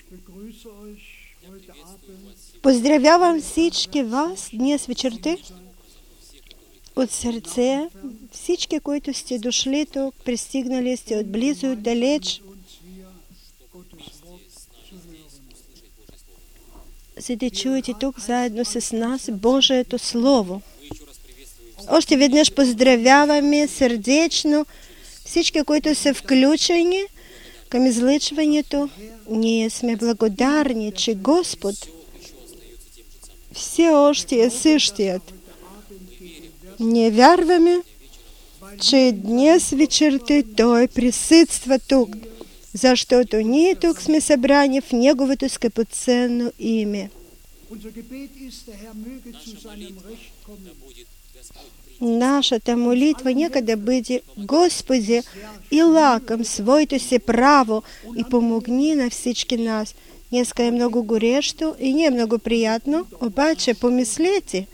Поздравявам всички вас днес вечерта от сърце, всички, които сте дошли тук, пристигнали сте отблизо и отдалеч, за да чуете тук заедно с нас Божието Слово. Още веднъж поздравяваме сърдечно всички, които са включени към излъчването. Ние сме благодарни, че Господ все още е същият. Ние вярваме, че днес вечерта Той присъства тук, защото ние тук сме събрани в Неговото скъпоценно име. Нашата молитва нека да бъде: Господи, ила към своето си право и помогни на всички нас. Днеска е много горещо и не е много приятно, обаче помислете.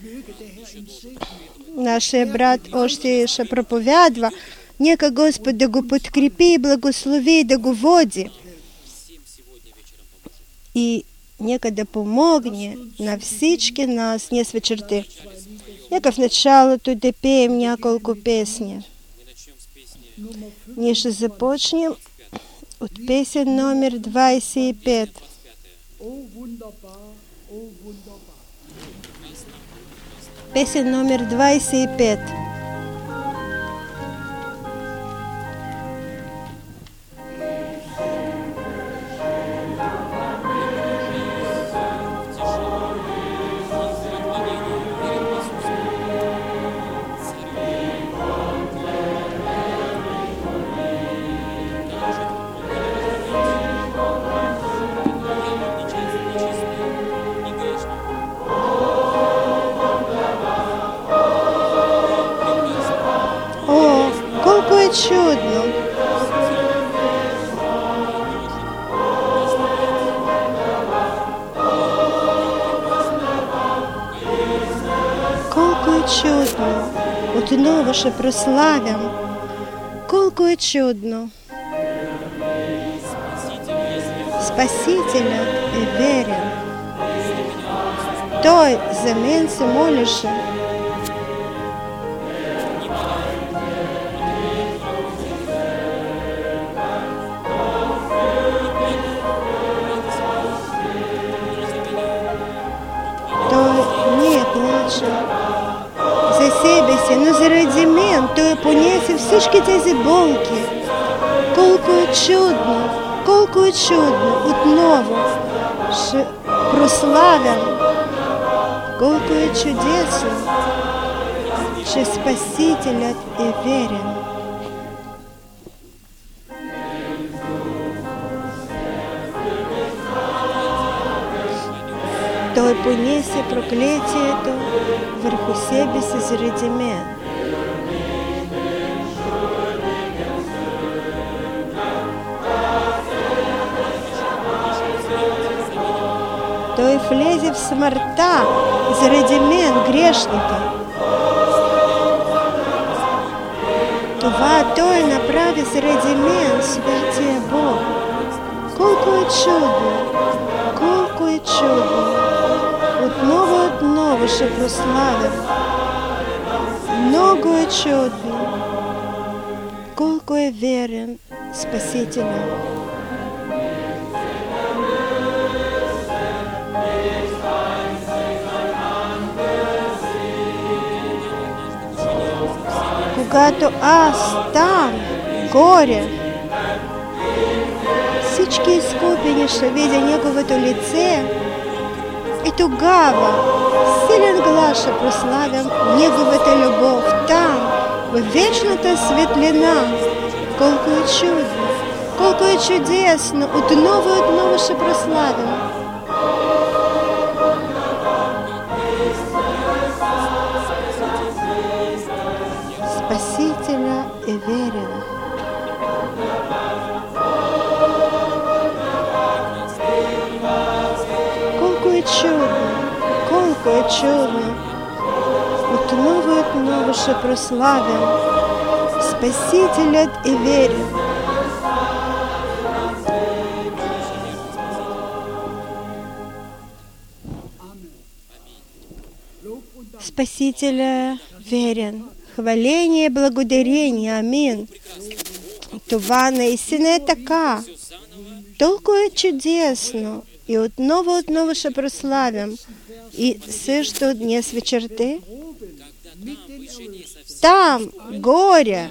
Нашия брат още ще проповядва. Нека Господ да го подкрепи и благослови и да го води. И нека да помогне на всички нас днес вечерта. Нека в началото да пеем няколко песни. Ние ще започнем от песен номер 25. Песен номер 25. Чудно. Колко е чудно. Отново ще прославям. Колко е чудно. Спасителят е верен. Той за мен се молеше. За себе си, но заради мен Той понесе всички тези болки. Колко е чудно, колко е чудно. Отново ще прославям. Колко е чудесно, че Спасителят е верен. Той понесе проклятието върху себе си заради мен. Той влезе в смъртта заради мен, грешника. Това Той направи заради мен, святия Бог. Колко е чудно, колко е чудно. Отново ще прославям. Много е чудно. Колко е верен Спасителя. Когато аз там, горе, всички изкупени ще видя Неговото лице, и тогава силен глас ще прославям Неговата любов там, в вечната светлина. Колко е чудно, колко е чудесно, отново ще прославям. Спасителя е верен. Колко е чудно. Отново ще прославям. Спасителят е верен. Спасителя верен. Хваление, благодарение. Амин. Това наистина е така. Толкова е чудесно. И отново ще прославим. И също днес вечерта, там, горе,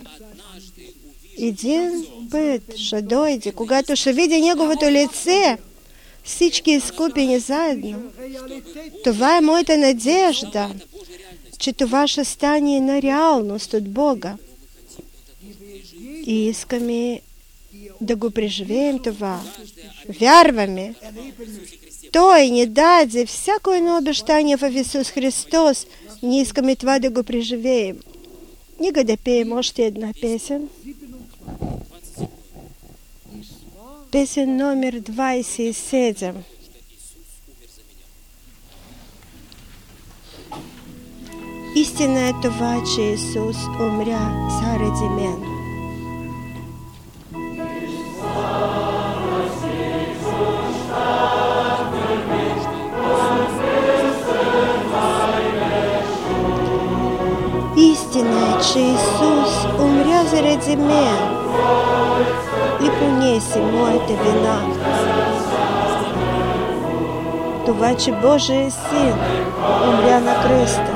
един път ще дойде, когато ще види Неговото лице, всички изкупени заедно. Това е моята надежда, че това ще стане на реалност от Бога. И искаме да го преживеем това. Вярваме. Той ни даде всяко едно обещание в Исус Христос. Ние искаме това да го преживеем. Нека да пеем още една песен. Песен номер 27. Истина е това, че Исус умря заради мен. Истина е, че Исус умря заради мен и понесе моята вина. Това, че Божий Син умря на кръста.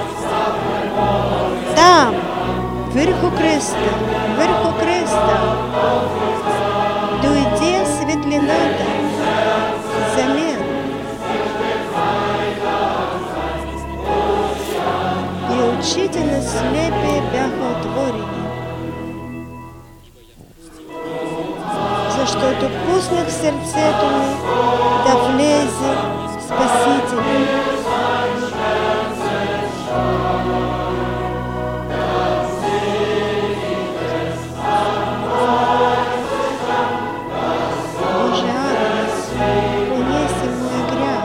Там, върху кръста, дойде светлината за мен. И очите на слепи бяха отворени. Защото пуснах в сърцето ми да влезе Спасителя. Боже, Агнец, понеси моя грях.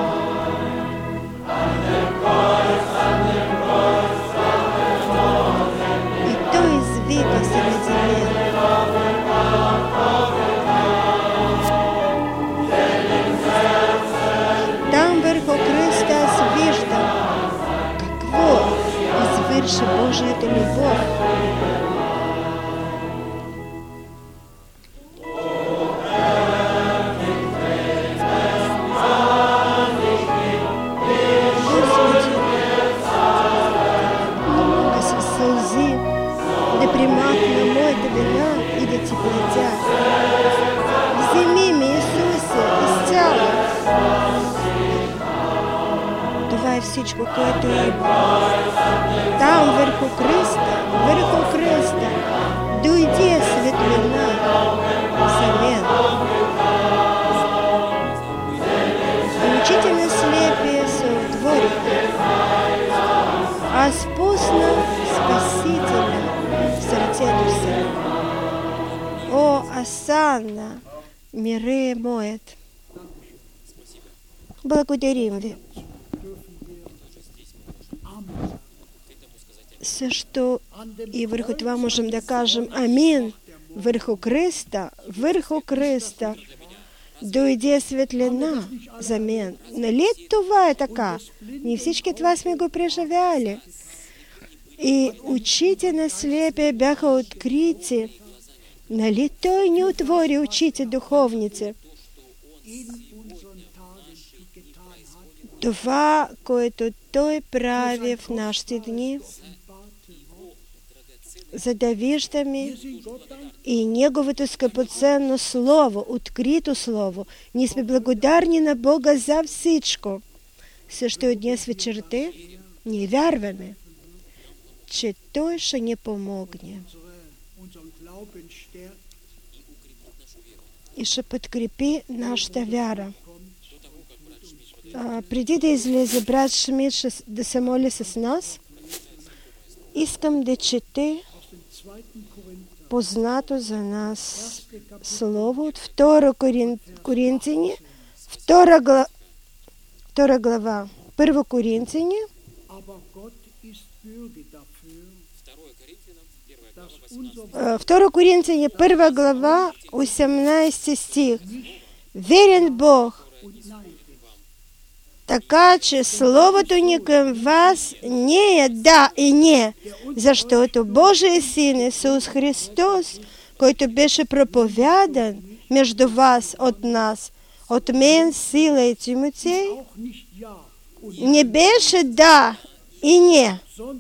И Той извика заради мен. Там върху кръста аз виждам какво извърши Божията любов. Господи, много със сълзи да примахна моята вина и да Ти платя. Вземи ме, Исусе, изцяло. Това е всичко, което има. Там върху кръста, дойде светлина за мен. Очите на слепия се отвориха. Аз пуснах Спасителя в сърцето си. О, Асанна, мире моят! Благодарим Ви. Също и върху това можем да кажем амин. Върху кръста дойде светлина за мен. Нали това е така? Ние всички това сме го преживяли. И очите на слепия бяха открити. Нали Той ни отвори очите духовници? Това, което Той прави в нашите дни, за да виждаме и Неговото скъпоценно Слово, открито Слово. Ние сме благодарни на Бога за всичко. Също и днес вечерта ние вярваме, че Той ще ни помогне и ще подкрепи нашата вяра. Преди да излезе брат Шмидт да се моли с нас, искам да чете познато за нас слово от 2 Коринтияни, 2 глава. 1 Коринтияни, 2 Коринтияни, 1 глава, 18 стих. Верен Бог Така че Словото ни към вас не е да и не, защото Божий Син Исус Христос, който беше проповядан между вас от нас, от мен, Сила и Тимотей, не беше да и не,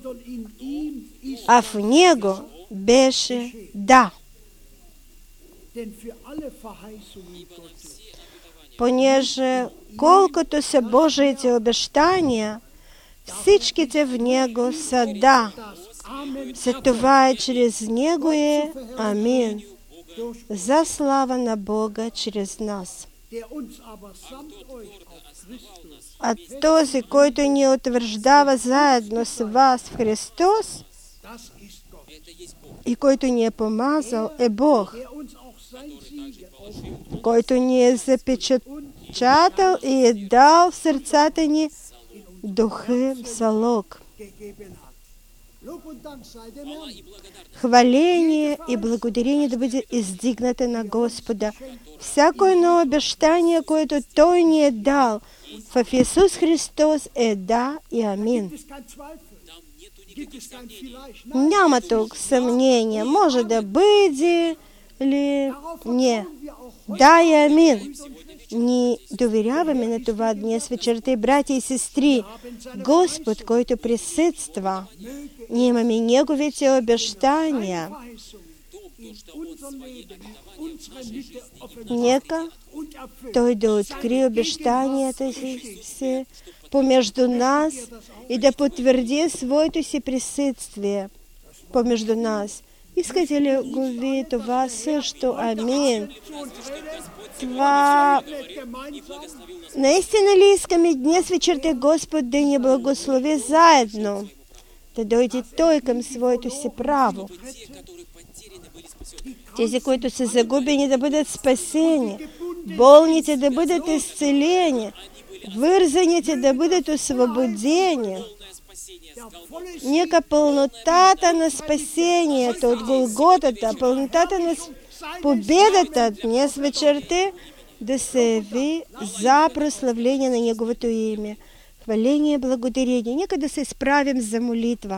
а в него беше да. Понеже колкото са Божиите обещания, всичките в него са да. За това и чрез него е амин. За слава на Бога чрез нас. А този, който ни утвърждава заедно с вас в Христос и който ни е помазал, е Бог, който ни е запечатал и е дал в сърцата ни духи в залог. Хваление и благодарение да бъде издигнато на Господа. Всяко едно обещание, което Той ни е дал в Исус Христос, е да и амин. Няма тук съмнение. Може да бъде ли не. Да и амин. Ние доверяваме на това днес вечерта, братя и сестри. Господ, който присъства, ние имаме Неговите обещания. Нека Той да открие обещанията си помежду нас и да потвърди своето си присъствие помежду нас. Искате ли го ви това също? Амин. Това наистина ли искаме днес вечерта Господ да ни благослови заедно? Да дойде Той към своето си право. Тези, които са загубени, да бъдат спасени. Болните да бъдат изцелени. Вързаните да бъдат освободени. Нека пълнотата на спасението от Голготата, пълнотата на победата днес вечерта да се яви за прославление на Неговото име. Хваление и благодарение. Нека да се справим за молитва.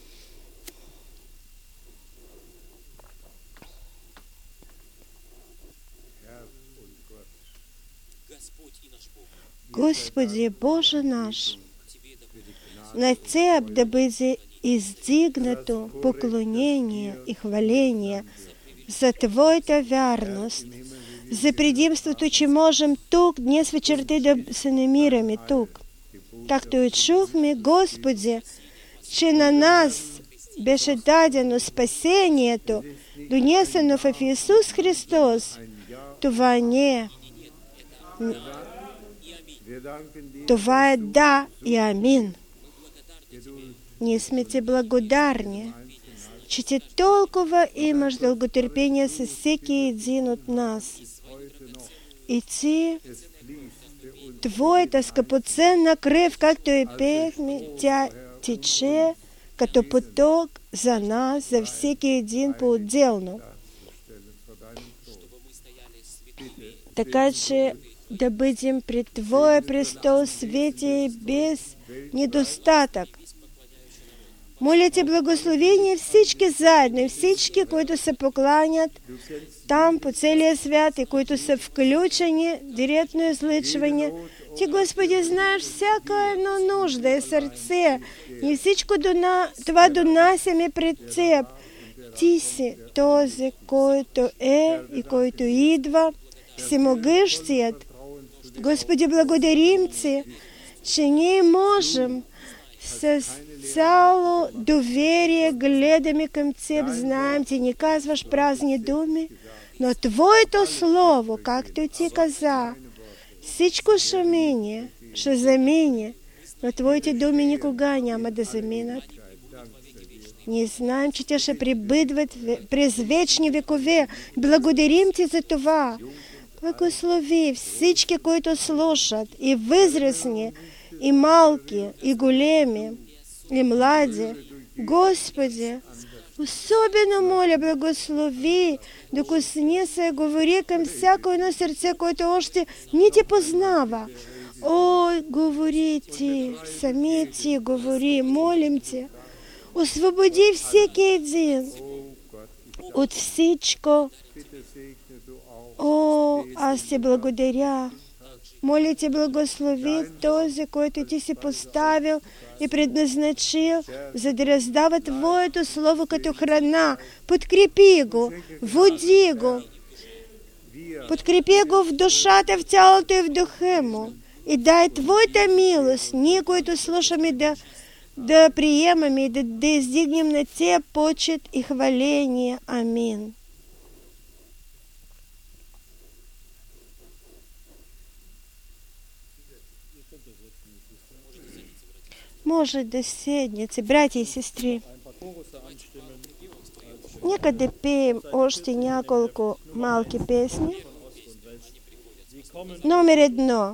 Господи, Боже наш, на Теб да бъде издигнато поклонение и хваление за Твоята вярност, за предимството, че можем тук, днес вечерта да се намираме тук. Както и чухме, Господи, че на нас беше дадено спасението, донесено в Исус Христос. Това не е. Това е да и амин. Ние сме Ти благодарни, че Ти толкова имаш дълготърпение с всеки един от нас. И Ти, Твоята скъпоценна кръв, както и пеехме, тя тече като поток за нас, за всеки един по-отделно. Така че да бъдем пред Твоя престол свети и без недостатък. Моля Те благословение всички заедно, всички, които се покланят там по целия свят и които са включени в директно излъчване. Ти, Господи, знаеш всяка една нужда и сърце. И всичко това донасяме пред Теб. Ти си този, който е и който идва, всемогъщият. Господи, благодарим Ти, че ние можем с цяло доверие гледаме към Теб, знаем, Ти не казваш празни думи, но Твоето Слово, както Ти каза, всичко ще мине, ще замине, но Твоите думи никога няма да заминат. Ние знаем, че те ще пребъдват през вечни векове. Благодарим Ти за това. Благослови всички, които слушат, и възрастни, и малки, и големи, и млади. Господи, особено моля, благослови, докосни се, говори към всяко едно сърце, което още не Те познава. Ой, говорите, самите говори, молимте. Освободи всеки един от всичко. О, аз ти благодаря. Моля те, благослови този, който ти си поставил и предназначил, за да раздава Твоето Слово като храна. Подкрепи го, води го. Подкрепи го в душата, в тялото и в духа му. И дай Твоята милост, ние, които слушаме, да приемаме и да издигнем на Те почет и хваление. Амин. Може да седнете, братя и сестри. Нека да пеем още няколко малки песни. Номер 1.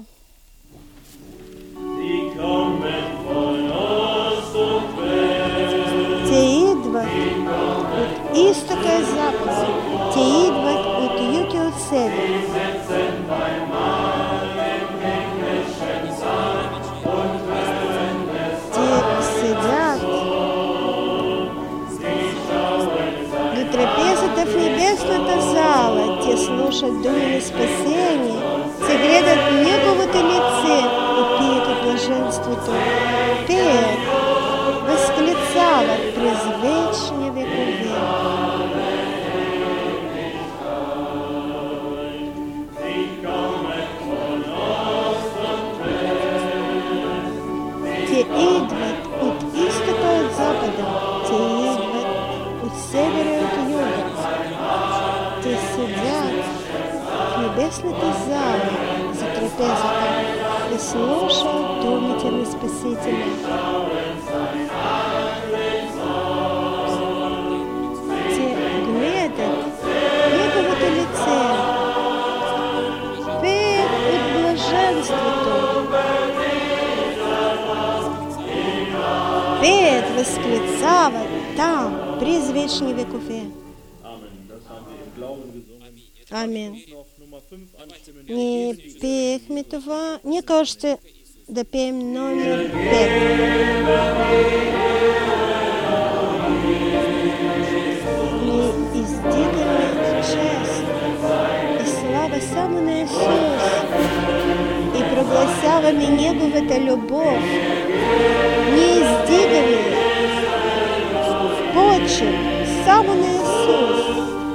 Те идват от изтока и запада. Те идват от юг и от север. Седят до трапезата в небесната зала. Те слушат думи на спасение, те гледат Неговото лице и пият от блаженството. Пеят, възклицават през вечни векове. Те идват от изтока и от запада, те идват от севера и от юга. Те седят в небесната зала за трапезата и слушат думите на Спасителя. Те гледат Неговото лице, пеят от блаженството. Пеят, възклицават там, през вечни векове. Амин. Ние пеехме това. Нека още да пеем номер 5. Ние издигаме чест и слава само на Исус и прогласяваме Неговата любов. Ние издигаме почет само на Исус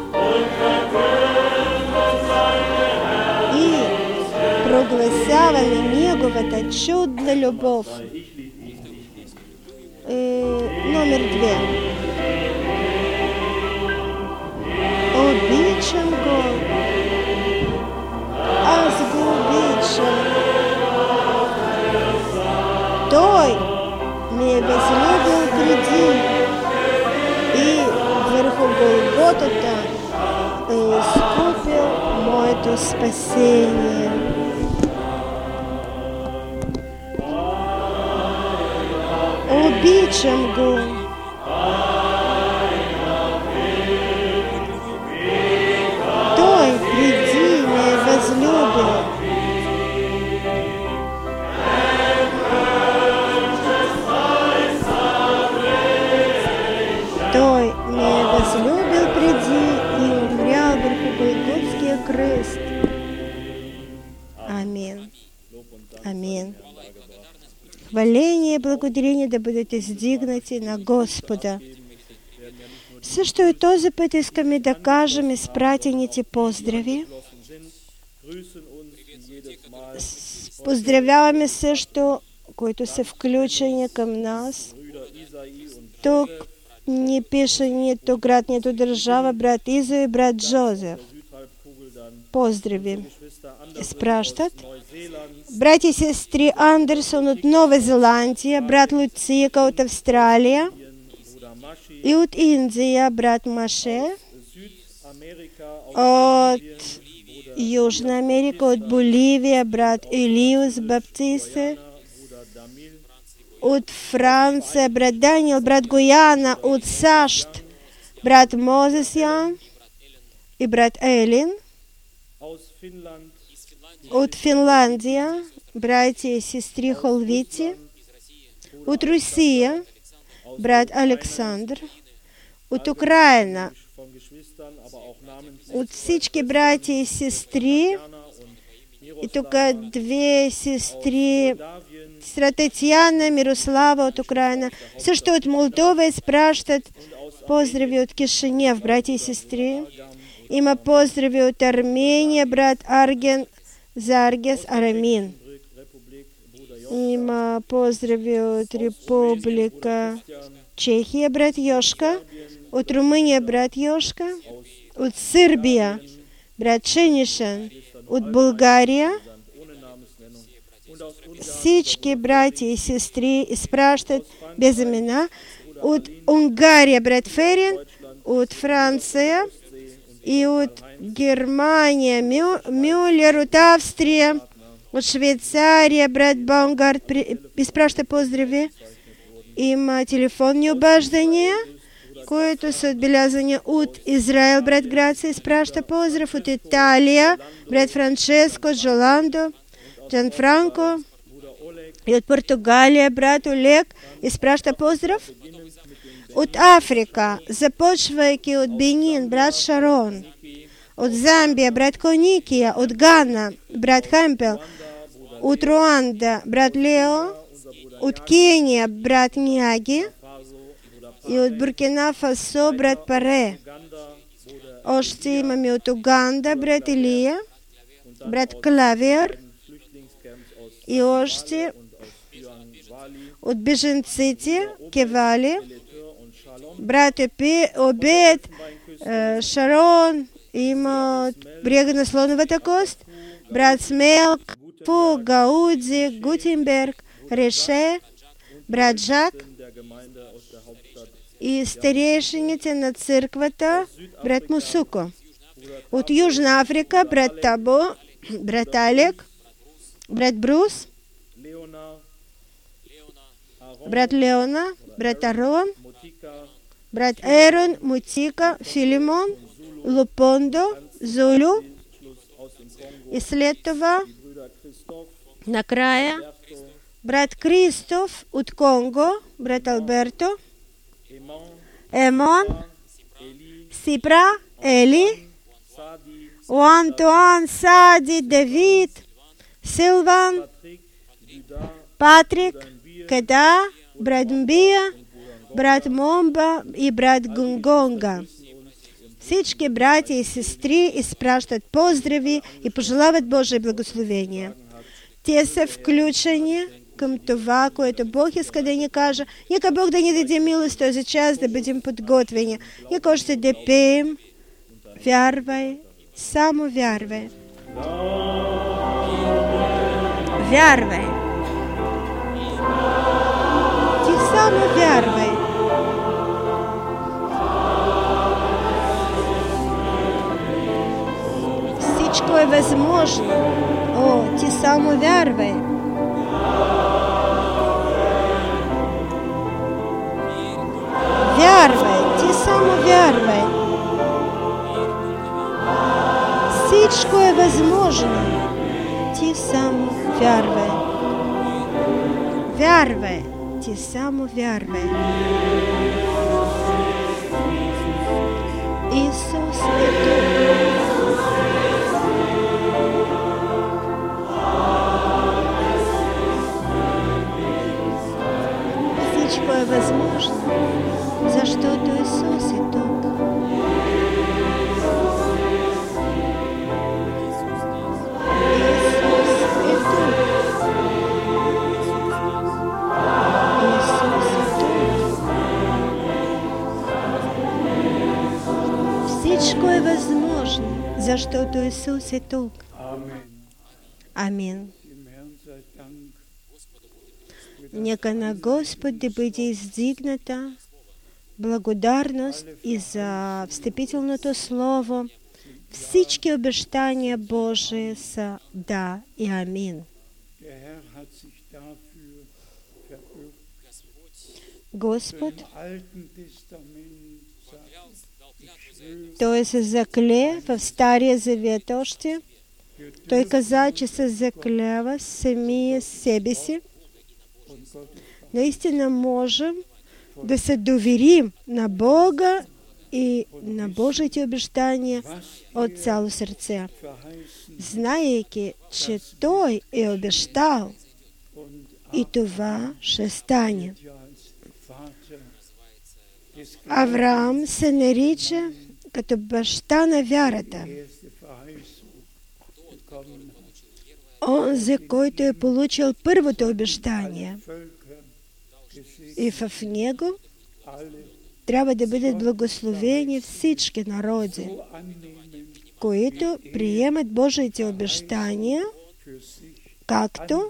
и прогласяваме Неговата чудна любов. Номер 2. Обичам го. Аз го обичам. Той ме е възлюбил преди и върху Голготата е изкупил моето спасение. Обичам го. Той преди ме е възлюбил. Той ме е възлюбил преди и умрял върху Голготския кръст. Амин. Амин. Хваление и благодарение да бъдат издигнати на Господа. Също и този път искаме да кажем изпратените поздрави. Поздравяваме също, които са включени към нас. Тук ни пише нито град, нито държава, брат Изо и брат Джозеф. Поздрави изпращат. Брати и сестри Андерсон от Нова Зеландия, брат Луцика от Австралия и от Индия, брат Маше, от Южна Америка, от Боливия, брат Илиус Баптисте, от Франция, брат Даниел, брат Гуяна, от САЩ, брат Мозес Ян и брат Елин, от Финландия, братья и сестры Холвити, от Росії, брат Олександр, от України, от всички братья и сестры, и только две сестры, сестра Татьяна, Мирослава от Украины, все, что от Молдовы спрашивают, поздрави от Кишинев, братья и сестры. Има поздрави от Армении, брат Арген, Заргес, Арамин. Има поздрави от Республика Чехия, брат Йошка, от Румыния, брат Йошка, от Сербия, брат Шенишин, от Болгария. Всички братья и сестры спрашивают без имена. От Унгарии, брат Ферин, от Франции, и от Германии, Мюллер, от Австрии, от Швейцарии, брат Баумгарт, и спрашивает поздрави. Има телефонни обаждания, които са отбелязани от Израел, брат Грация, спрашивает поздрав, от Италия, брат Франческо, от Жоландо, Джан Франко, и от Португалия, брат Олег, и спрашивает поздрав. От Африка, започвайки от Бенин, брат Шарон, от Замбия, брат Коникия, от Гана, брат Хемпел, от Руанда, брат Лео, от Кения, брат Няги, и от Буркина Фасо, брат Паре. Още имаме от Уганда, брат Илия, брат Клавиер, и още от беженците, Кевали, брат Обед, Шарон, има от брега на Слоновата кост, брат Смелк, Фу, Гауди, Гутенберг, Реше, брат Жак и старейшините на църквата, брат Мусуко. От Южна Африка, брат Табо, брат Алек, брат Брус, брат Леона, брат Арон, брат Ерон, Мутика, Филимон, Лупондо, Зулю. И след това, накрая, брат Кристоф от Конго, брат Алберто, Емон, Сипра, Ели, Антуан, Сади, Давид, Силван, Патрик, Кеда, брат Мбия, брат Момба и брат Гунгонга. Всички братя и сестри изпращат поздрави и пожелават Божие благословение. Те са включени към това, което Бог иска да ни каже. Нека Бог да ни даде милост този час да бъдем подготвени. Нека още да пеем. Вярвай, само вярвай. Вярвай. Ти само вярвай. Всичко е възможно. О, ти само вярвай. Вярвай, ти само вярвай. Всичко е възможно. Ти само вярвай. Вярвай, ти само вярвай. Исус е тук. Всичко е възможно, защото Исус е тук. Всичко е възможно, защото Исус е тук. Амин. Нека на Господ да бъде издигната благодарност и за встъпителното слово. Всички обещания Божии са да и амин. Господ, Той се закле в Стария Завет още, той каза, че се заклева самия себе си. Наистина можем да се доверим на Бога и на Божите обещания от цяло сърце, знаейки, че Той е обещал и това ще стане. Авраам се нарича като баща на вярата. Онзи, който е получил първото обещание. И в него трябва да бъдат благословени всички народи, които приемат Божиите обещания, както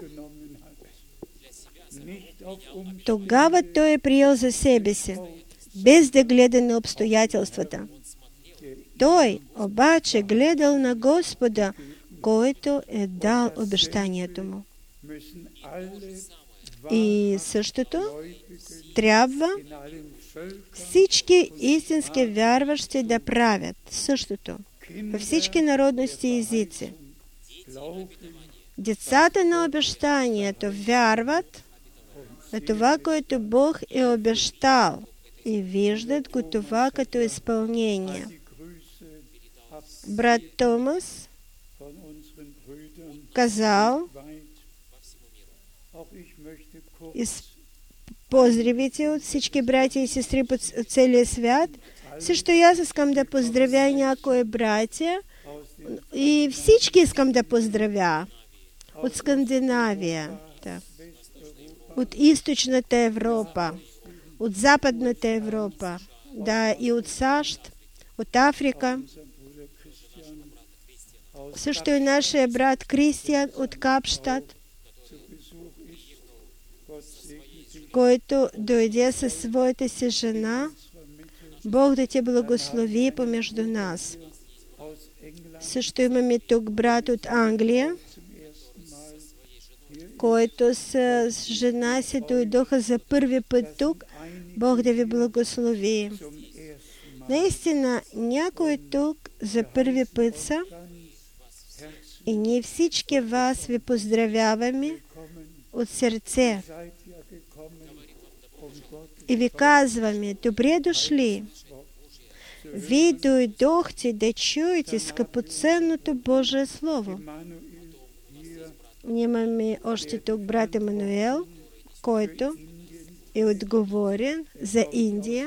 тогава Той е приел за себе си, без да гледа на обстоятелствата. Той обаче гледал на Господа, който е дал обещанието му. И същото трябва всички истински вярващи да правят. Същото във всички народности и езици. Децата на обещанието вярват на това, което Бог е обещал, и виждат го това като изпълнение. Брат Томас казал поздравите от всички братя и сестри по целия свят. Също и аз искам да поздравя някои братя и всички искам да поздравя от Скандинавия, от източната Европа, от западната Европа, да, и от САЩ, от Африка. Също и нашия брат Кристиан от Капштад, който дойде със своята си жена. Бог да те благослови помежду нас. Също имаме тук брат от Англия, който с жена си дойдоха за първи път тук. Бог да ви благослови. Наистина, някои тук за първи път са и ние всички вас ви поздравяваме от сърце. И ви казваме, добре дошли. Вие дойдохте да чуете скъпоценното Божие Слово. Имаме още тук брат Емануел, който е отговорен за Индия.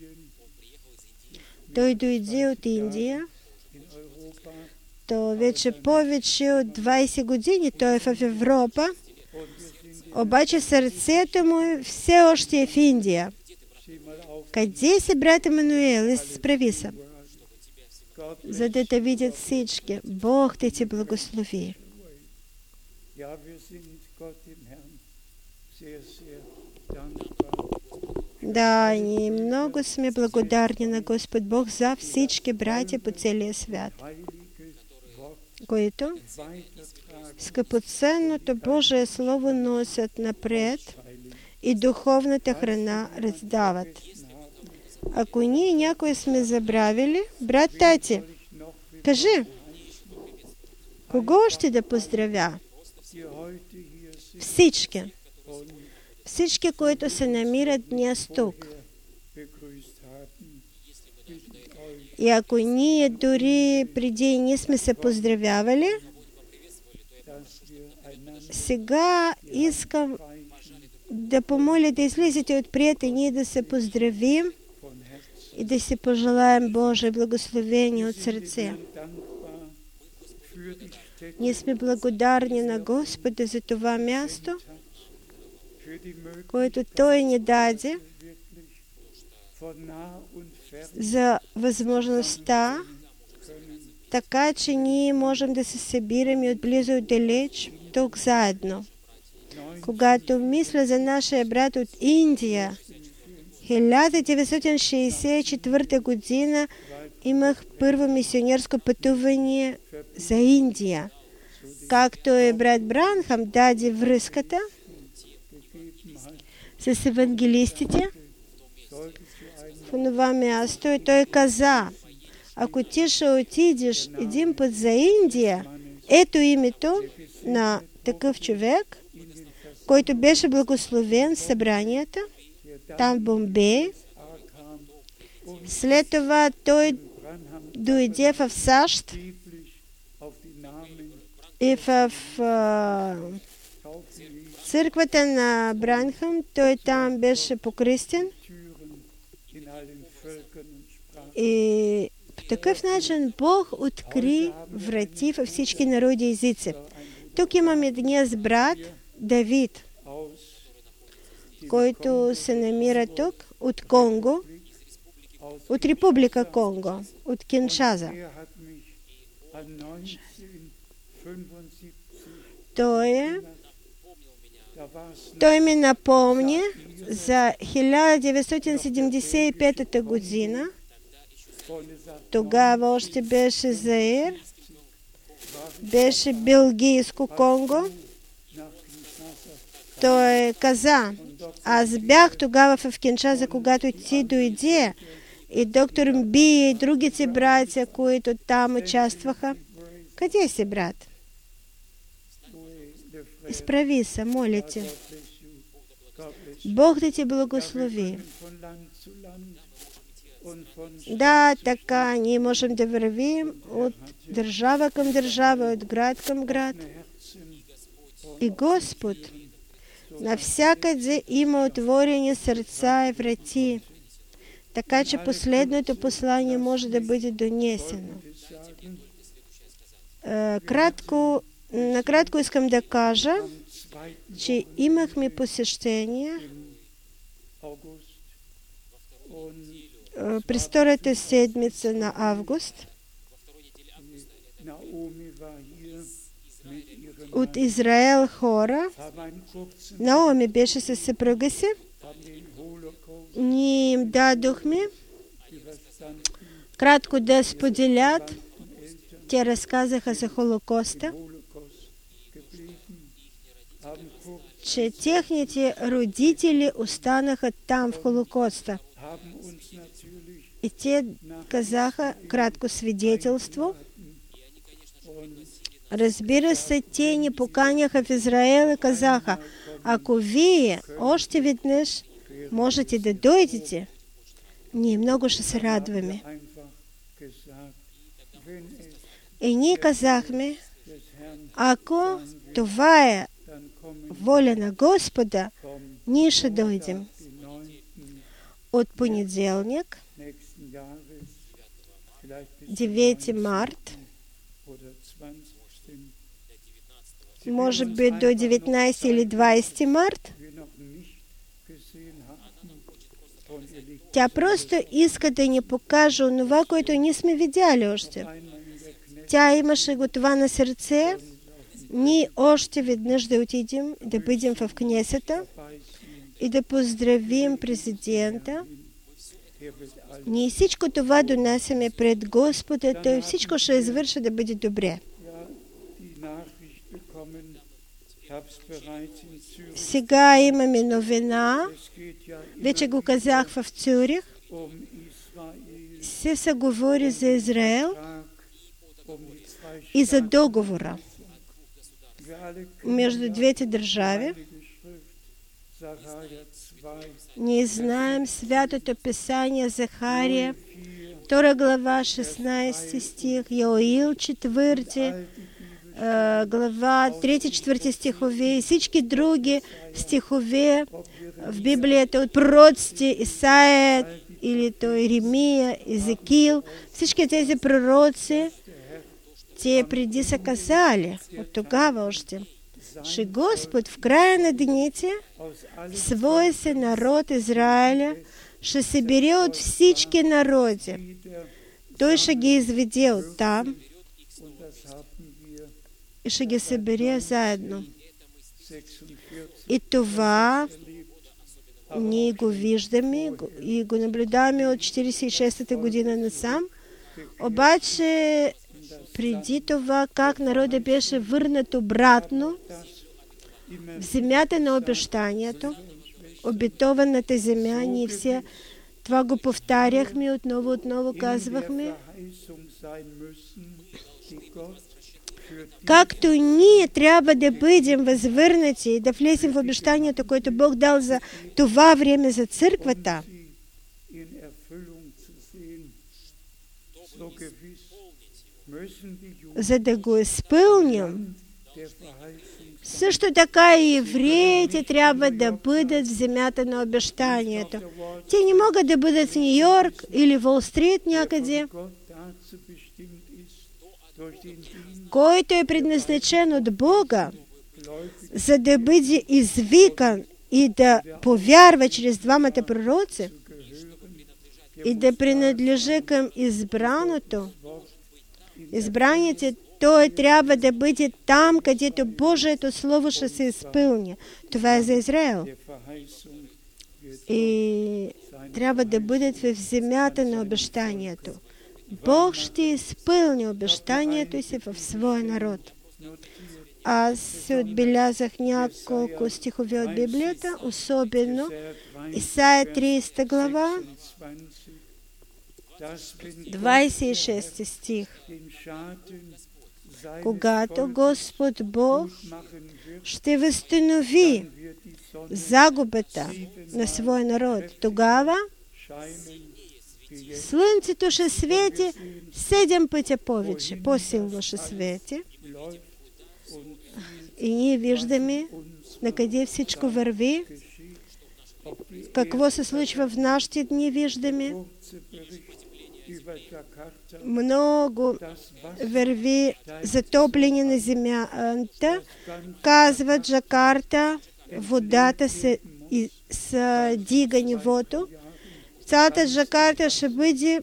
Той дойде от Индия. То вече повече от 20 години той е в Европа. Обаче сърцето му все още е в Индия. Къде си, брат Емануел? Изправи се. За да те видят всички. Бог да ти благослови. Да, ние много сме благодарни на Господ Бог за всички братя по целия свят, които скъпоценното Божие Слово носят напред и духовната храна раздават. Ако ние някой сме забравили, брат Тати, кажи, кого ще да поздравя? Всички. Всички, които се намират днес тук. И ако ние дори преди не сме се поздравявали, сега искам да помоля да излезете отпред и ние да се поздравим и да си пожелаем Божие благословение от сърце. Ние сме благодарни на Господа за това място, което Той ни даде, за възможността, така че ние можем да се събираме отблизо и отдалеч тук заедно. Когато мисля за нашия брат от Индия, 1964 година имах първо мисионерско пътуване за Индия. Както и брат Бранхам даде връзката с евангелистите в това място и той каза, ако ти ще отидеш един път за Индия, Ето името на такъв човек, който беше благословен в събранията, там в Бомбей. След това той дойде в САЩ и в църквата на Бранхам. Той там беше покръстен. И по такъв начин Бог откри врати във всички народи и езици. Тук имаме днес брат Давид, който се намира тук от Конго, от Република Конго, от Киншаса. Той ми напомни за 1975 година. Тогава още беше Заир, беше Белгийско Конго. Той каза, аз бях тогава в Киншаса, когато ти дойде, и доктор Мби и другите братя, които там участваха. Къде си, брат? Изправи се, моля ти. Бог да ти благослови. Да, така, ние можем да вървим от държава към държава, от град към град. И Господ навсякъде има отворени сърца и врати, така че последното послание може да бъде донесено. Накратко искам да кажа, че имахме посещение през втората седмица на август от Израел хора. Наоми беше със съпруга си. Ние им дадохме кратко да споделят. Те разказаха за Холокоста, че техните родители останаха там в Холокоста. И те казаха кратко свидетелство. Разбира се, те ни поканяха в Израел и казаха, ако вие още веднъж можете да дойдете, ние много ще се радваме. И ние казахме, ако това е воля на Господа, ние ще дойдем. От понеделник, 9 март, може би до 19 или 20 март, тя просто иска да ни покаже онова, което ние сме видяли още. Тя имаше го това на сърце. Ние още веднъж да отидем, да бъдем в Кнесета и да поздравим президента. Ние всичко това донасяме пред Господа, Той всичко ще извърши да бъде добре. Сега имаме новина, вече го казах в Цюрих, се говори за Израел и за договора между двете държави. Ние знаем Святото Писание, Захария, 2 глава, 16 стих, Йоил, 4 глава, 3-4 стихове и всички други стихове в Библията от пророците Исаия или Иеремия, Езекиил. Всички тези пророци, те преди са казали, от тогава още, че Господ в края на дните своя си народ Израиля ще събере от всички народи. Той ще ги изведе от там и ще ги събере заедно. И това ние го виждаме и го наблюдаваме от 46-та година насам. Обаче преди това, как народът беше върнат обратно в земята на обещанието, обетованата земя, ние все това го повтаряхме, отново казвахме. Както ние трябва да бъдем възвърнати и да влезем в обещанието, което Бог дал за това време за църквата, за да го изпълним, също така и евреите трябва да бъдат в земята на обещанието. Те не могат да бъдат в Нью-Йорк или в Уолл-стрит някъде, който е предназначен от Бога, за да бъде извикан и да повярва чрез двамата пророци и да принадлежи към избраното. Избраните, той трябва да бъде там, където Божието Слово ще се изпълни. Това е за Израел. И трябва да бъдат в земята на обещанието. Бог ще изпълни обещанието си в своя народ. Аз се отбелязах няколко стихове от Библията, особено Исаия 30 глава, 26 стих. Когато Господ Бог ще възстанови загубата на своя народ, тогава слънцето ще свети 7 пъти повече, по-силно ще свети. И ние виждаме на къде всичко върви, какво се случва в нашите дни, виждаме. Много върви затопляне на земята. Казват Джакарта, водата се дига нивото. Цялата Джакарта ще бъде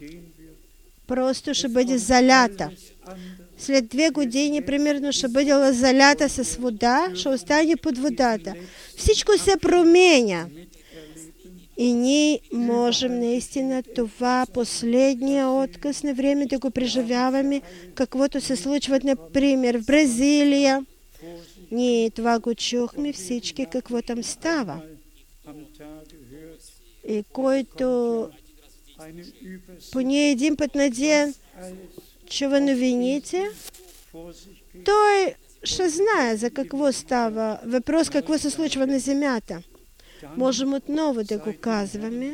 залята. След 2 години, примерно, ще бъде залята с вода, ще остане под водата. Всичко се променя. И ние можем наистина това последния отказ на време да го преживяваме, каквото се случва, например, в Бразилия. Ние това го чухме всички, какво там става. И който поне един път на ден чува новините, той ще знае за какво става въпрос, какво се случва на земята. Можем отново да го казваме.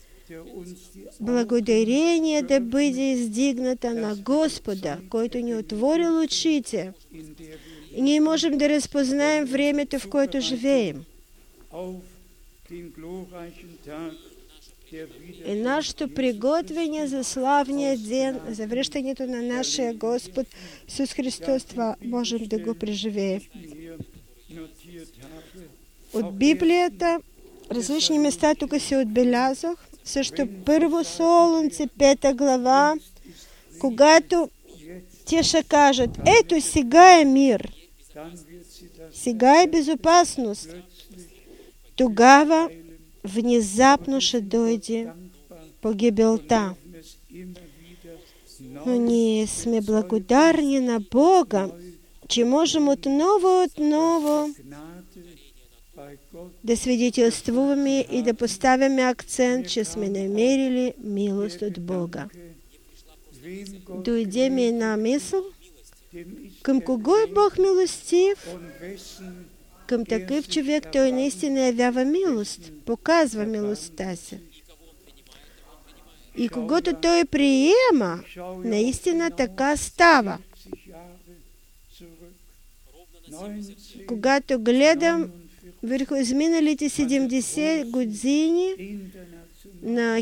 Благодарение да бъде издигната на Господа, който ни отворил очите. И ние можем да разпознаем времето, в което живеем. И нашето приготвяне за славния ден, за връщането на нашия Господ Исус Христос, това можем да го преживеем. От Библията, различни места тук се отбелязах. Също Първо Солунци, 5 глава, когато те ще кажат, ето сега е мир, сега е безопасност, тогава внезапно ще дойде погибелта. Но ние сме благодарни на Бога, че можем отново да свидетелствуваме и да поставяме акцент, че сме намерили милост от Бога. Дойде ми една мисъл, към кого е Бог милостив? Към такъв човек той наистина явява милост, показва милостта си. И когато той приема, наистина така става. Когато гледам върху изминалите 70 години, на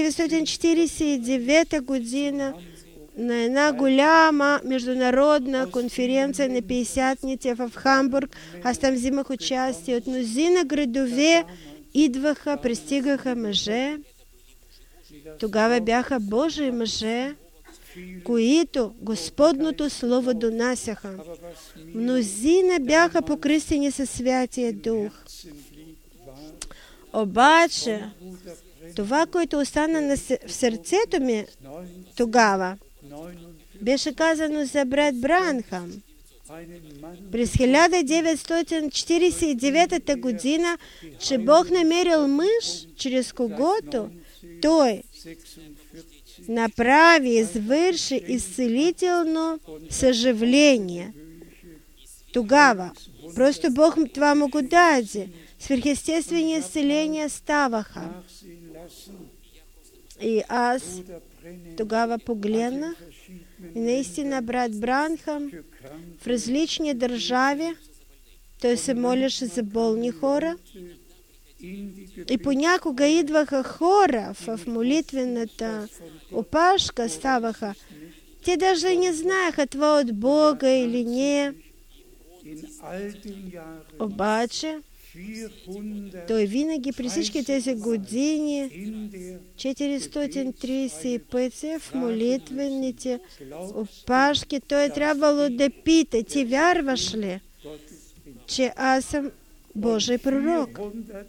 1949 година, на една голяма международна конференция на 50-ните в Хамбург, аз там взимах участие. От мнозина градове идваха, пристигаха мъже. Тогава бяха Божии мъже, които Господното Слово донасяха. Мнозина бяха покръстени със Святия Дух. Обаче, това, което остана в сърцето ми тогава, беше казано за брат Бранхам. През 1949 година, че Бог намерил мъж, чрез когото той направи и извърши изцелително съживление. Тогава просто Бог това му го даде. Свръхестествени изцеления ставаха. И аз тогава погледнах и наистина брат Бранхам в различни държави, той се молеше за болни хора. И понякога идваха хора в молитвената опашка, ставаха. Те даже не знаеха това от Бога или не. Обаче, той винаги при всички тези години 430 пъти в молитвените опашки той е трябвало да пита: ти вярваш ли, че аз съм Божий пророк?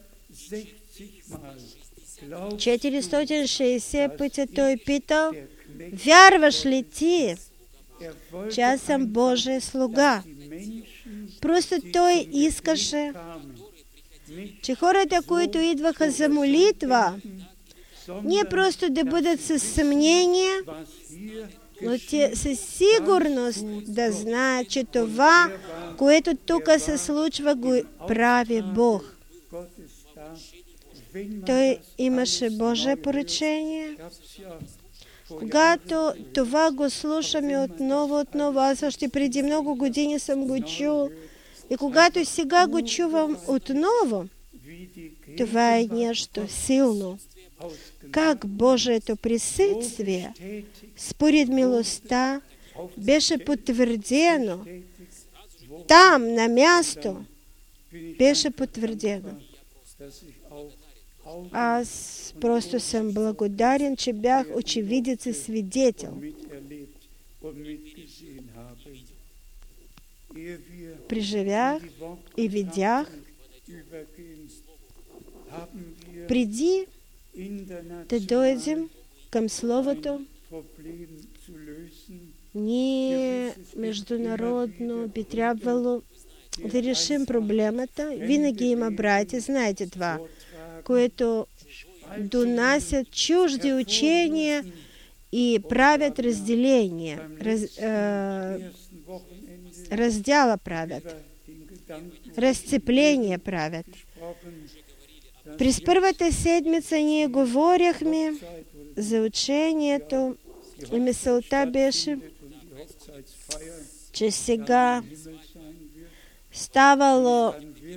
460 пъти той питал: вярваш ли ти, че аз съм Божий слуга? Просто той искаше, че хората, които идваха за молитва, не просто да бъдат със съмнение, но те със сигурност да знаят, че това, което тук се случва, го прави Бог. Той имаше Божие поръчение. Когато това го слушаме отново, аз още преди много години съм го чул, и когато сега го чувам отново, това е нещо силно. Как Божието присъствие, според милостта, беше потвърдено. Там, на място, беше потвърдено. Аз просто съм благодарен, че бях очевидец и свидетел. Преживях и видях. Преди да дойдем към Словото, ние международно би трябвало да решим проблемата. Винаги има братя, знаете това, които донасят чужди учения и правят разделение, раздела правят, разцепление правят. През първата седмица ние говорихме за учението и мисълта беше, че сега ставало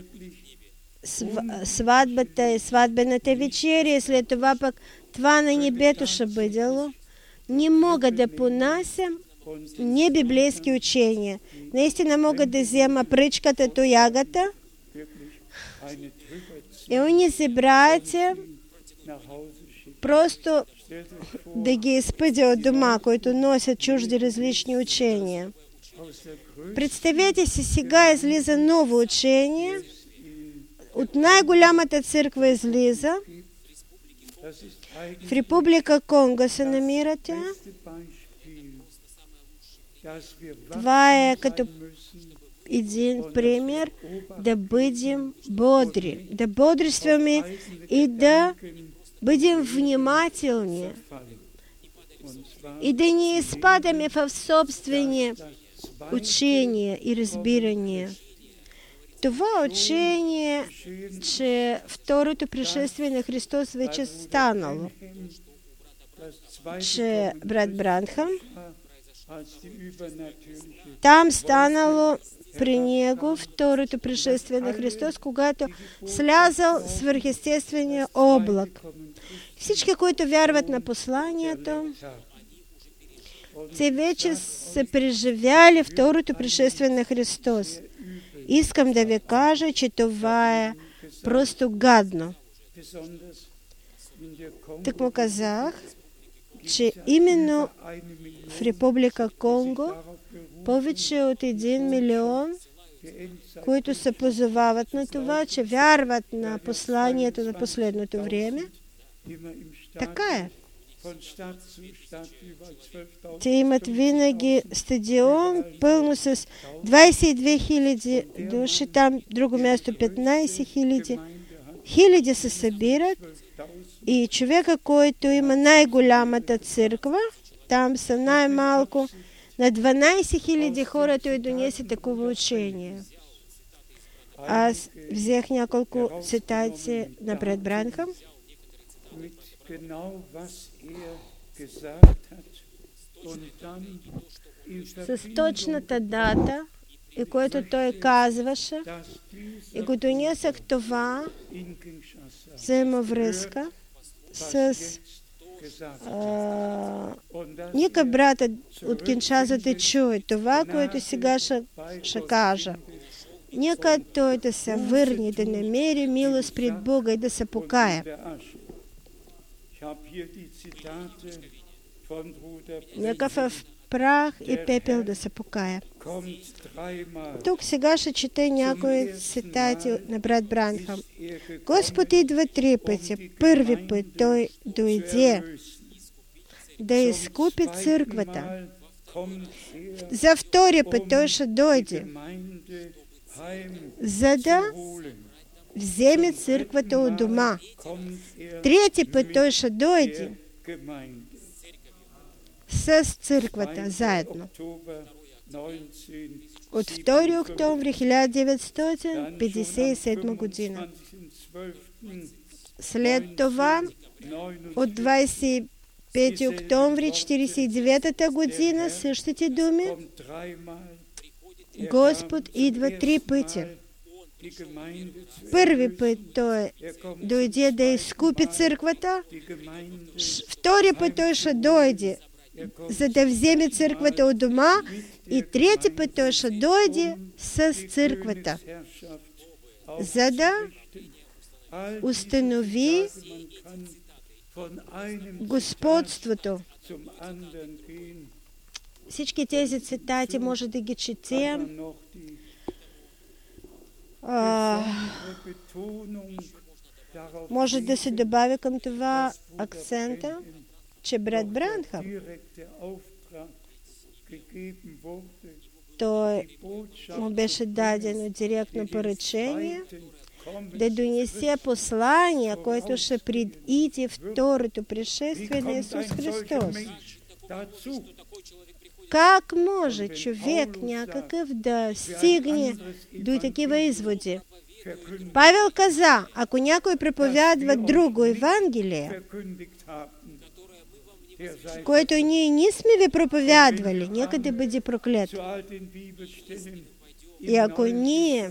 сватбата и сватбената вечеря, и след това пък това на небето ще бъдело. Не мога да понасям небиблейски учения. Наистина мога да взема пръчката, тоягата и унизи братя просто да ги изпъдя от дома, които носят чужди различни учения. Представете си, сега излиза ново учение, от най-голямата църква излиза, в Република Конго се намирате. Това е като един пример да бъдем бодри, да бодрстваме и да бъдем внимателни и да не изпадаме в собствени учения и разбирания. Това учение, че второто пришествие на Христос вече станало, че брат Бранхам там станало при него второто пришествие на Христос, когато слязал свръхестествения облак. Всички, които вярват на посланието, те вече са преживяли второто пришествие на Христос. Искам да ви кажа, че това е просто гадно. Так му казах, че именно в Република Конго повече от 1 милион, които се позовават на това, че вярват на посланието на последното време. Така е. Те имат винаги стадион, пълно с 22 000 души, там друго място 15 000. хиляди се събират и човека, който има най-голямата църква, там са най-малко на 12 000 хора, той донесе такова учение. Аз взех няколко цитати на брат Бранхам. С точната дата, и което той казваше, и го донесах това взаимовръзка с нека брата от Киншаса да чуе това, което сега ще кажа. Нека той да се върне, да намери милост пред Бога и да се покая. Нека в прах и пепел да се покая. Тук сега ще чете някои цитати на брат Бранхам. Господ идва 3 пъти. Първи път той дойде да изкупи църквата. За втори път той ще дойде, за да вземе църквата от дома. Трети път той ще дойде с църквата заедно. От 2 октомври 1957 година. След това, от 25 октомври 1949 година, същите думи, Господ идва 3 пъти. Първи път той дойде да изкупи църквата, втори път той ще дойде, за да вземе църквата от дома, и трети път той ще дойде с църквата, за да установи господството. Всички тези цитати може да ги четем. Може да се добави към това акцента, че брат Бранхам, той му беше дадено директно поръчение да донесе послание, което ще предиде второто пришествие на Исус Христос. Как може човек някакъв да стигне до такива изводи? Павел каза, ако някой проповядва друго Евангелие, което ние не сме ви проповядвали, нека да бъде проклет. И ако ние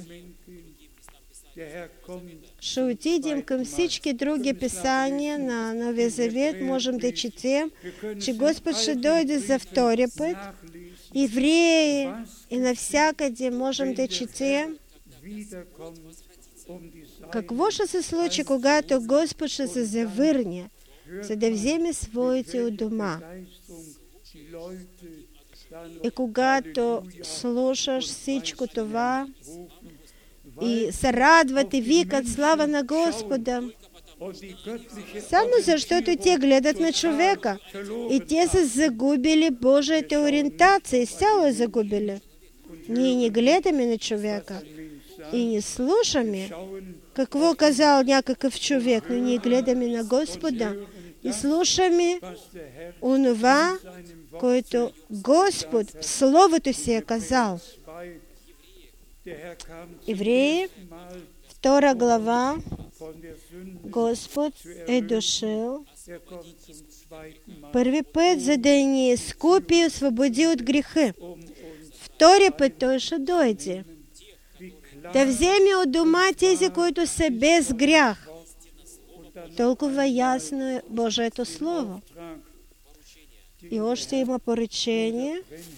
ще отидем към всички други писания на Новия Завет, можем да четем, че Господ ще дойде за втори път. Евреи и навсякъде можем да четем какво ще се случи, когато Господ ще се завърне, за да вземе своите от дома. И когато слушаш всичко това и се радват и викат слава на Господа, само защото те гледат на човека и те са загубили Божията ориентация, изцяло е загубили. Ние не гледаме на човека и не слушаме какво казал някакъв човек, но ние гледаме на Господа и слушаме онова, което Господ в Словото си е казал. Евреи, 2 глава, Господ е дошъл първи път, за да ни изкупи и освободи от греха. Втори път той ще дойде да вземе от дома тези, които са без грях. Толкова ясно е Божието Слово. И още има поръчение,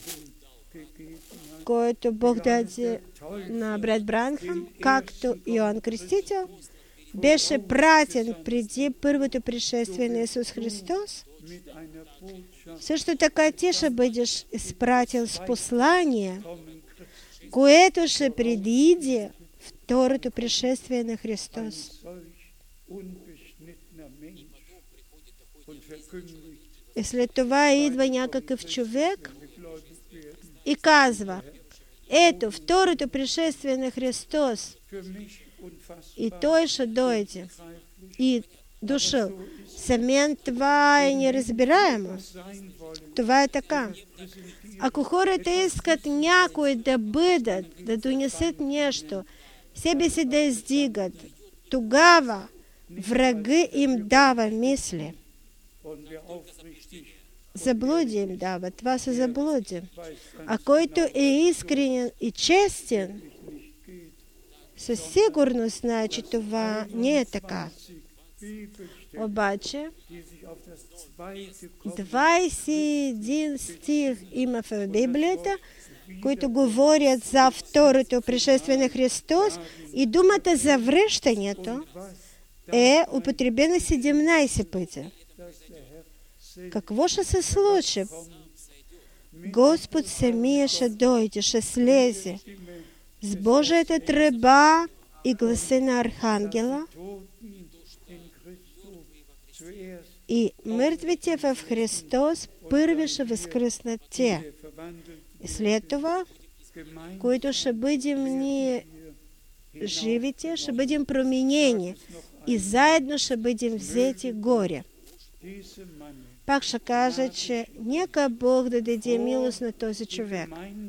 което Бог даде на брат Бранхам, както Йоан Кръстител беше пратен преди първото пришествие на Исус Христос. Също така ти ще бъдеш изпратен с послание, което ще предиде второто пришествие на Христос. И след това идва някакъв човек и казва, ето, второто пришествие на Христос і той, що дойде, і душил. Самент това не разбираемо. Това е така. Ако хората искат някой да бъдат, да донесат нещо, себе си да издигат, тогава враги им дава мисли. Заблуди им дава. Това са заблуди. А който е искренен и честен, със сигурност знае, че това не е така. Обаче, 21 стих има в Библията, които говорят за второто пришествие на Христос, и думата за връщането е употребена 17 пъти. Какво ще се случи? Господ самия ще дойде, ще слезе с Божията тръба и гласа на архангела, и мъртвите в Христос първи ще възкръснат те. И след това, които ще бъдем ние живите, ще бъдем променени и заедно ще бъдем взети горе. Пак ще кажа, че нека Бог да даде милост на този човек.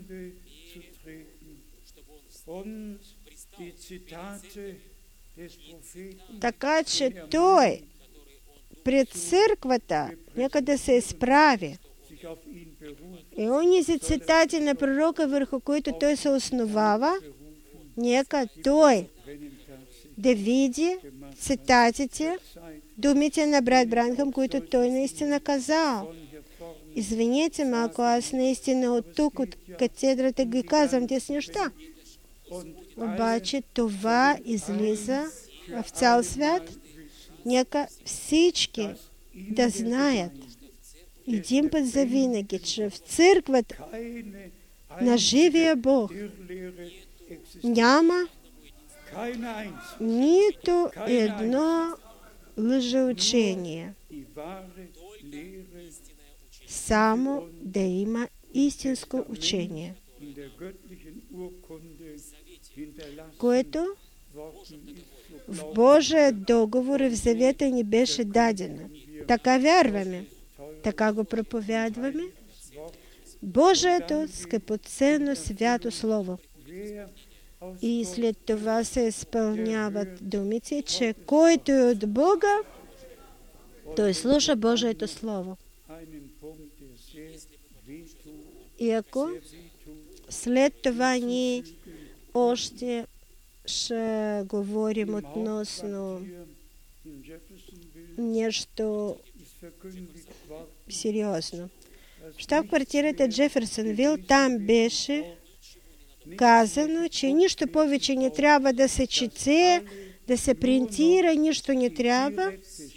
Така че той пред църквата нека да се изправи. И онези цитати на пророка, върху които той се основава, нека той да види цитатите, думите на брат Бранхам, които той наистина казал. Извинете ме, ако аз наистина от тук, от катедрата ги казвам тези неща. Обаче това излиза в цял свят. Нека всички да знаят един път завинаги, че в църквата на живия Бог няма нито едно лъжеучение. Само да има истинско учение, което в Божия договор и в завета ни беше дадено. Така вярваме, така го проповядваме. Божието скъпоценно свято слово. И след това се изпълняват думите, че който е от Бога, той слуша Божието слово. И ако след това ние още ще говорим относно нещо сериозно. Щаб-квартирата Джеферсонвил, там беше казано, че нищо повече не трябва да се чете, да се принтира, нищо не трябва,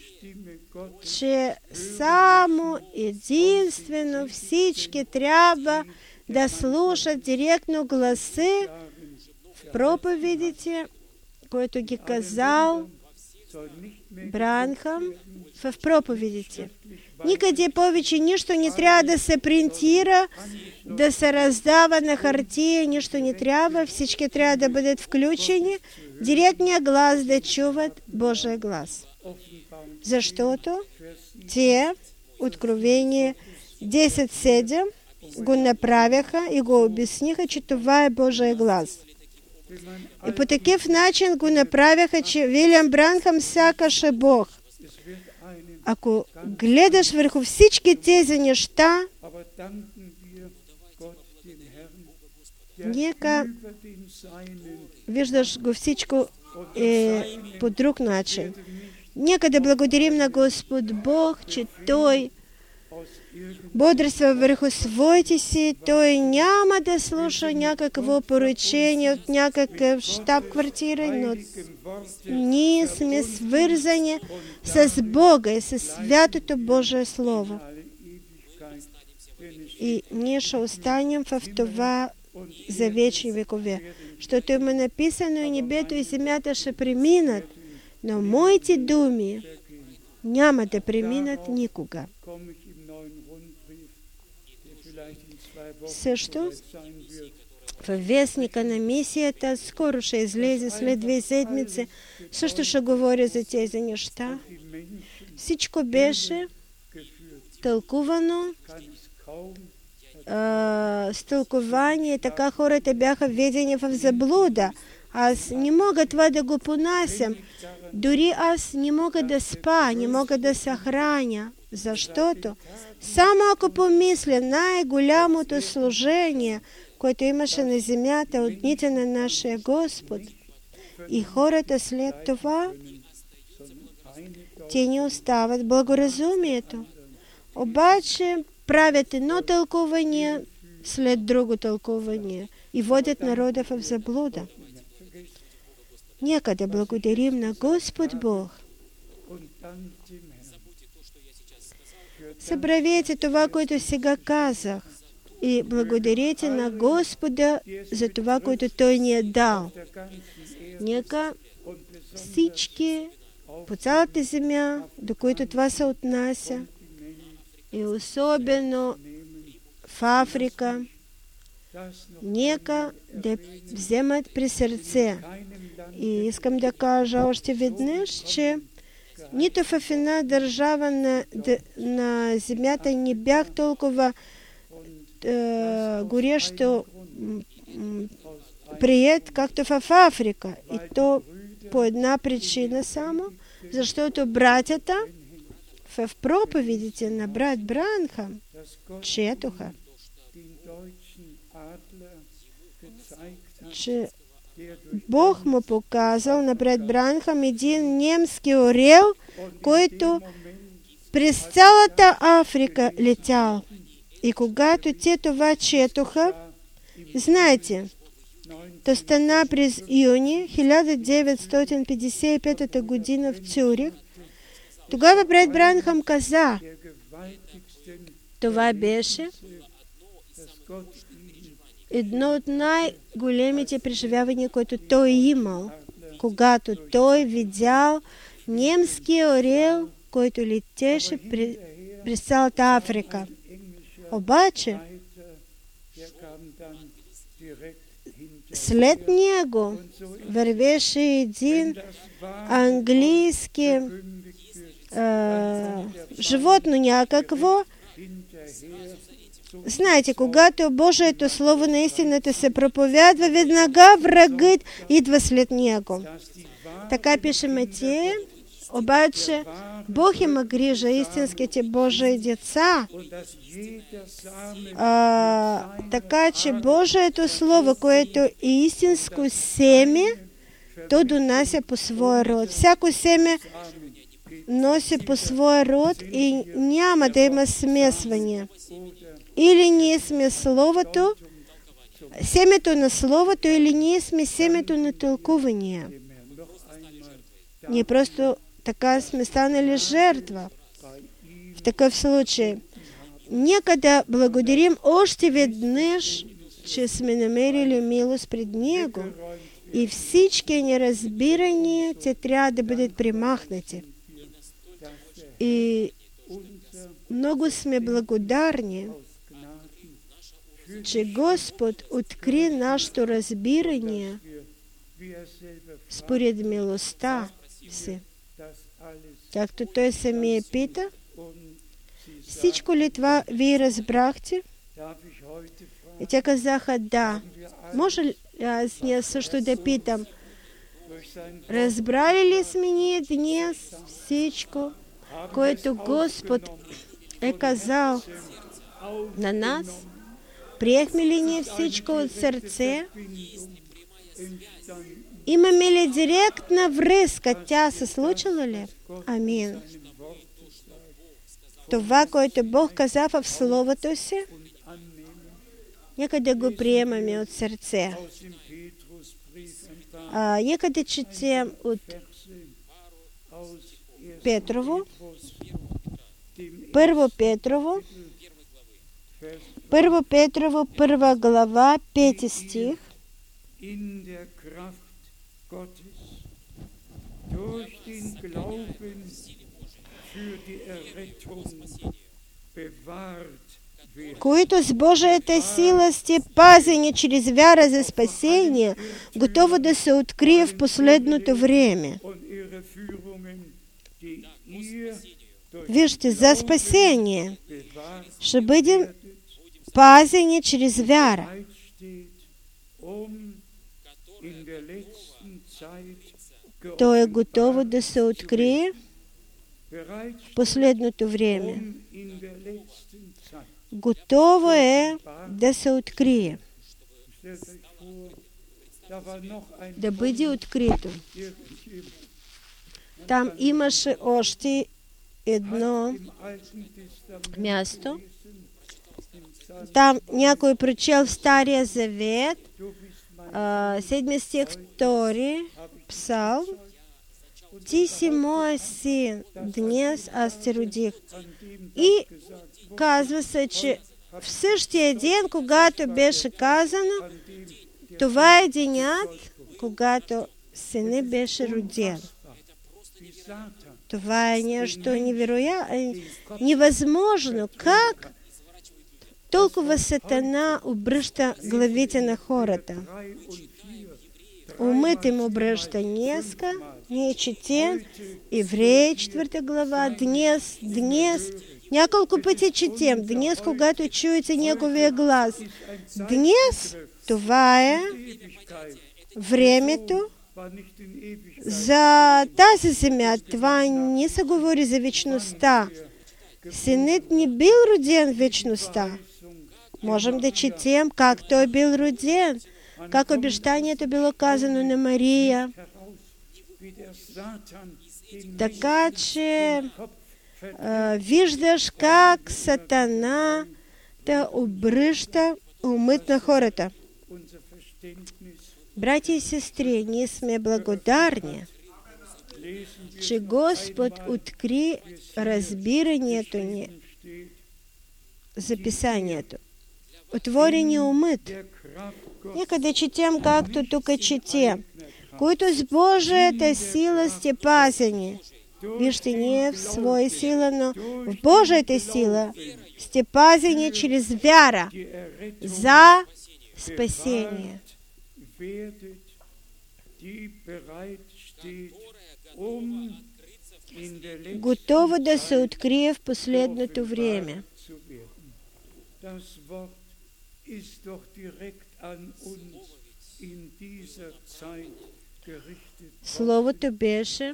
че само единствено всички трябва да слушат директно гласи в проповедите, който ги казал Бранхам в проповедите. Никъде повече нищо не трябва да се принтира, да се раздава на хартия, нищо не трябва, всички трябва да бъдат включени, директния глас да чуват Божия глас. Защото те, Откровение 10:7, го направяха и го обясниха, че това е Божия глас. И по такъв начин го направяха, че Вилиам Бранхам сякаш е Бог. Ако гледаш върху всички тези неща, нека виждаш го всичко по друг начин. Нека да благодарим на Господ Бог, че Той бодрства върху своите си, Той няма да слуша някакво поръчение от някакъв щаб-квартира, но ние сме свързани с Бога и с святото Божие Слово. И ние ще останем в това за вечни векове. Защото има написано, и небето и земята ще преминат, но моите думи няма да преминат никога. Също Вестника на місията скоро ще излезе след 2 седмици. Също ще говоря за тези неща. Всичко беше тълкувано с тълкование, така хората бяха введени в заблуда. Аз не мога това да го понасям. Дори аз не мога да спа, не мога да се храня, защото само ако помисля най-голямото служение, което имаше на земята от дните на нашия Господ, и хората след това, те не остават благоразумието. Обаче правят едно тълкуване след друго тълкуване и водят народа в заблуда. Нека да благодарим на Господ Бог. Забравете това, което сега казах, и благодарете на Господа за това, което Той ни е дал. Нека всички по цялата земя, до които това се отнася, и особено в Африка, нека да вземат при сърце. И искам да кажа още веднъж, че нито в една държава на земята не бях толкова горещо прият, както в Африка. И то по една причина само, защото братята в проповедите на брат Бранхам четоха, че Бог му показал на брат Бранхам един немски орел, който през цялата Африка летял. И когато те това четоха, знаете, то стана през юни 1955 година в Цюрих. Тогава брат Бранхам каза, това беше едно от най-големите преживявания, които той имал, когато той видял немския орел, който летеше през цялата Африка. Обаче, след него вървеше един английски животно някакво. Знаете, когато Божието Слово на истината се проповядва, веднага врагът идва след него. Така пише Матея. Обаче Бог има грижа, истинските Божии деца. Така че Божието Слово, което е истинско семе, то донася по своя род. Всяко семе носи по своя род и няма да има смесване. Или ние сме Словото, семето на Словото, или ние сме семето на тълкувания. Ние просто така сме станали жертва. В такъв случай, нека да благодарим още веднъж, че сме намерили милост пред Него. И всички неразбирания, те трябва да бъдат премахнати. И много сме благодарни, че Господ откри нашето разбирание според милостта си. Както Той самия пита, всичко ли това вие разбрахте? И те казаха, да. Може ли аз ние също да питам, разбрали ли сме ние днес всичко, което Господ е казал на нас? Приехме ли ние всичко от сърце? Имаме ли директна връзка? Тя се случила ли? Амин. Това, което Бог каза в Словото си, нека да го приемаме от сърце. Нека да четем от Петрово, Първо Петрово, 1 глава, 5 стих. Durch den Glauben für die Errettung bewahrt които с Божията сила сте пазени чрез вяра за спасение, готово да се открие в последното време. Вижте, за спасение ще бъдем пазени чрез вяра. То е готово да се открие в последното време. Готово е да се открие. Да бъде открито. Там имаше още едно място. Там някой прочел в Стария Завет, 7 стих, 2 псалм. Ти си моя син, днес аз те родих. И казва се, че в същия ден, когато беше казано, това е денят, когато синът беше роден. Това е нещо невъзможно. Как толкова Сатана обръща главите на хората? Умът им обръща днеска. Ние четем Евреи 4 глава, днес, няколко пъти четем, днес, когато чуете неговия глас. Днес това е времето за тази земя. Това не се говори за вечността. Синът не бил роден в вечността. Можем да четем как той бил роден, как обещанието било казано на Мария. Така че виждаш как Сатана да обръща умът на хората. Братя и сестри, ние сме благодарни, че Господ откри разбирането ни за Писанието. Отворени умът. Нека да четем, както тук четем. Които с Божията сила сте пазени. Вижте, не в своя сила, но в Божията сила сте пазени чрез вяра за спасение. Готово да се открие в последното време. Словото беше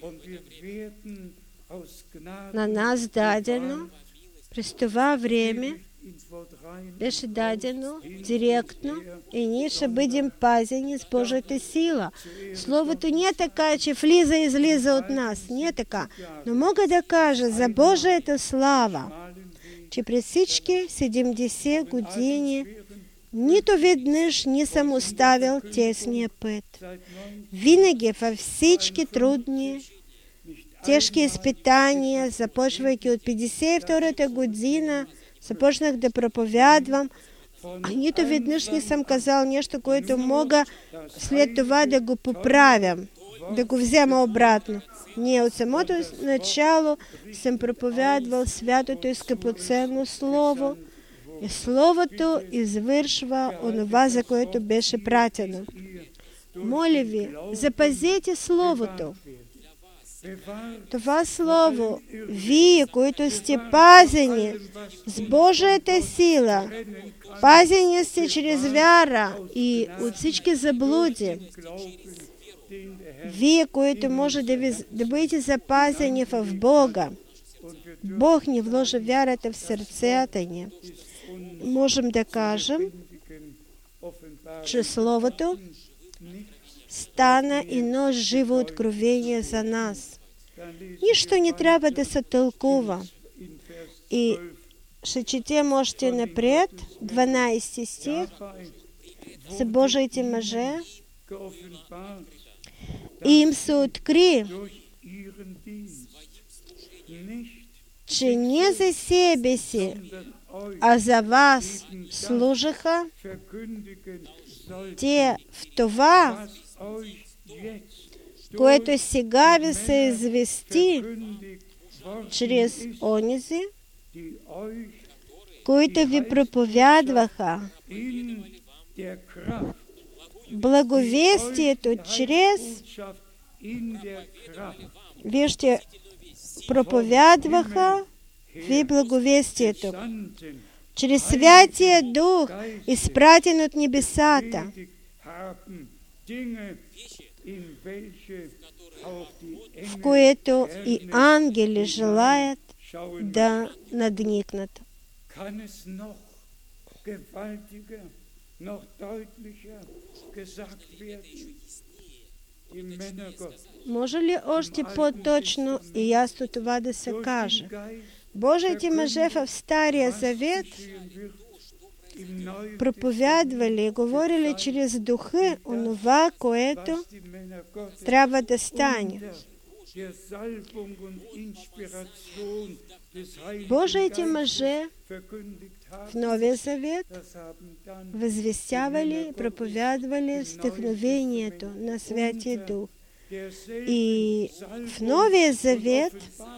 на нас дадено през това време, беше дадено директно и ние ще бъдем пазени с Божията сила. Словото не е така, че влиза и излиза от нас. Не е така. Но мога да кажа за Божията слава, че през всички 70 години нито веднъж не съм оставил тесния път. Винаги във всички трудни, тежки изпитания, започвайки от 52-та година, започнах да проповядвам. Нито веднъж не съм казал нещо, което мога след това да го поправям, да го взема обратно. Ние от самото начало съм проповядвал святото и скъпоценно Слово, и Словото извършва онова, за което беше пратено. Моля ви, запазете Словото. Това Слово, вие, които сте пазени с Божията сила, пазени сте чрез вяра и от всички заблуди, вие, които може да бъдете запазени в Бога, Бог ни вложи вярата в сърцата ни. Можем да кажем, че Словото стана едно живо откровение за нас. Нищо не трябва да се тълкува. И ще четем още напред, 12 стих, за Божиите мъже. И им се откри, че не за себе си, а за вас служаха те в това, което сега ви се извести чрез онизи, които ви проповядваха благовестието чрез, вижте, проповядваха ви благовестието чрез Святия Дух, изпратен от небесата, в което и ангели желаят да надникнат. Може ли още по-точно и ясно това да се каже? Божиите мъже в Стария Завет проповядвали, говорили чрез духа онова, което трябва да стане. Божиите мъже в Новия Завет възвестявали, проповядвали вдъхновението на Святия Дух. И в Новия Завет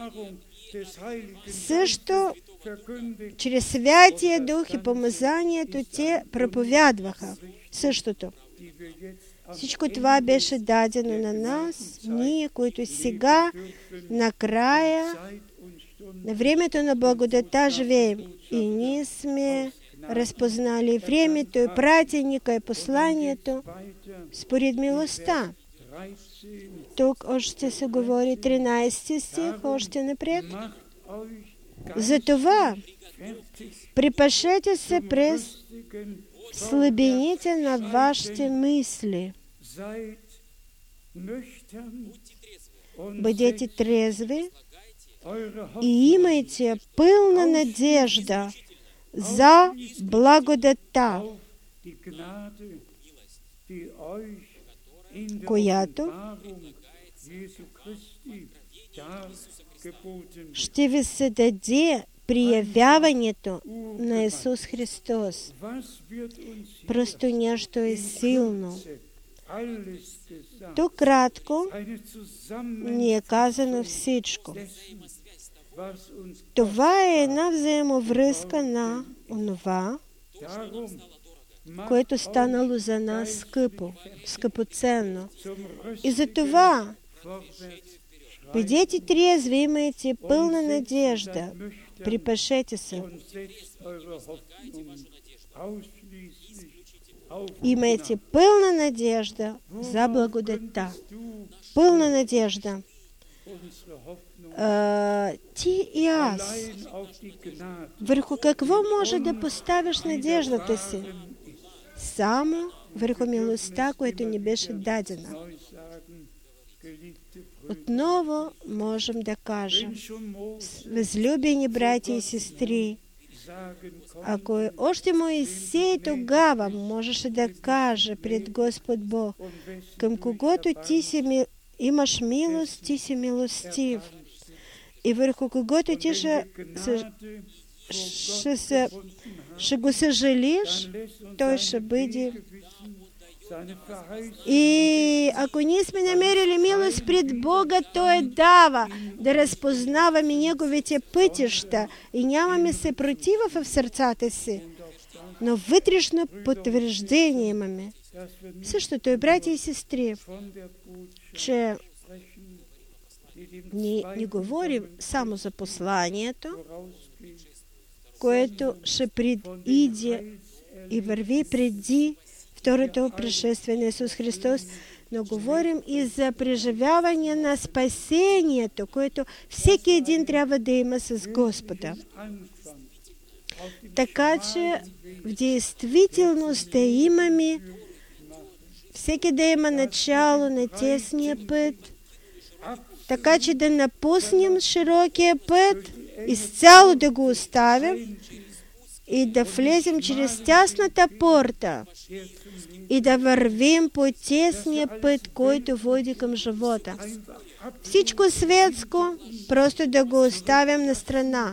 също чрез Святия Дух и помазанието те проповядваха същото. Всичко това беше дадено на нас, ние, които сега, накрая, на времето на благодата живеем. И ние сме разпознали времето и пратеника и посланието според милостта. Тук още се говори 13 стих, още напред. Затова припашете се през слабините на вашите мисли. Бъдете трезви и имайте пълна надежда за благодата, която ще ви се даде при явяването на Исус Христос. Просто нещо е силно. Тук кратко ни е казано всичко. Това е една взаимовръзка на онова, което станало за нас скъпо, скъпоценно. И за това бъдете трезви, имайте пълна надежда, припашете се. Имайте пълна надежда за благодата. Пълна надежда. Ти и аз. Върху какво може да поставиш надеждата си? Само върху милостта, която ни беше дадена. Отново можем да кажем, възлюбени братя и сестри, ако още Моисей тогава можеше да каже пред Господ Бог, към когото ти си имаш милост, ти си милостив, и върху когото ти ще го съжалиш, той ще бъде. И ако ние сме намерили милост пред Бога, Той дава да разпознаваме Неговите пътища и нямаме съпротива в сърцата си, но вътрешно потвърждение имаме. Същото е, братя и сестри, че ние не говорим само за посланието, което ще предиде и върви преди второто пришествие на Исус Христос, но говорим и за преживяване на спасението, което всеки един трябва да има с Господа. Така че в действителност да имаме, всеки да има начало на тесния път, така че да напуснем широкия път, изцяло да го оставим и да влезем чрез тясната порта и да вървим по тесния път, който води към живота. Всичко светско просто да го оставим на страна,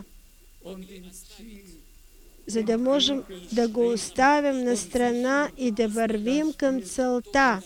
за да можем да го оставим на страна и да вървим към целта.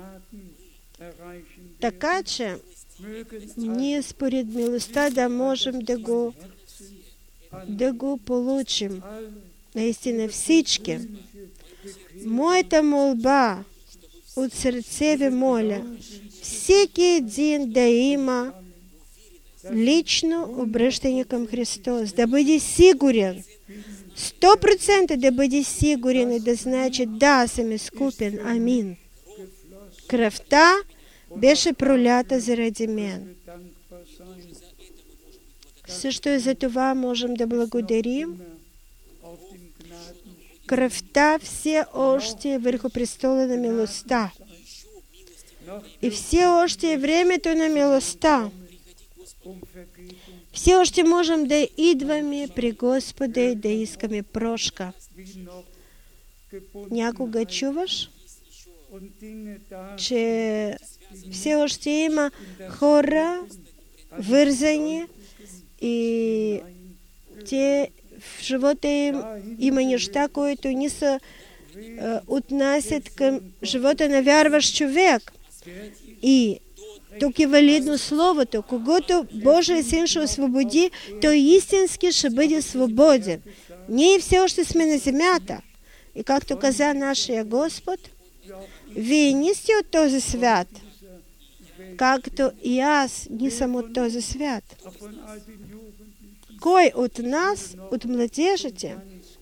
Така че ние според милостта да можем да го да го получим. Наистина всички. Моята молба от сърце ви моля, всеки един да има лично обръщане към Христос, да бъде сигурен, 100% да бъде сигурен и да знае, че да, съм изкупен. Амин. Кръвта беше пролята заради мен. Също и за това можем да благодарим. Кръвта все още е върху престола на милостта. И все още е времето на милостта. Все още можем да идваме при Господа и да искаме прошка. Някога чуваш, че все още има хора вързани и те в живота им има неща, които не се отнасят към живота на вярващ човек. И тук е валидно словото. Когато Божия Син ще освободи, той истински ще бъде свободен. Ние все още сме на земята. И както каза нашия Господ, вие не сте от този свят, както и аз не съм от този свят. Кой от нас, от младежите,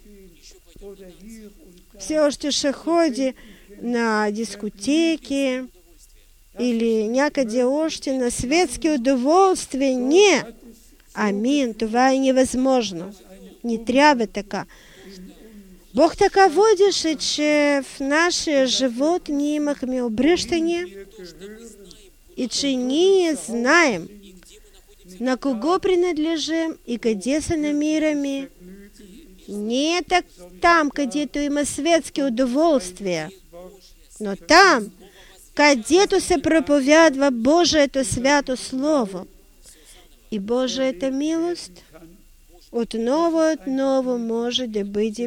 все още ще ходи на дискотеки или някъде още на светски удоволствия? Не! Амин, това е невъзможно. Не трябва така. Бог така водеше, че в нашия живот ние имахме обръщане и че ние знаем на кого принадлежим и къде се намираме. Не е так там, където има светски удоволствия, но там, където се проповядва Божието свято Слово и Божията милост, отново може да бъде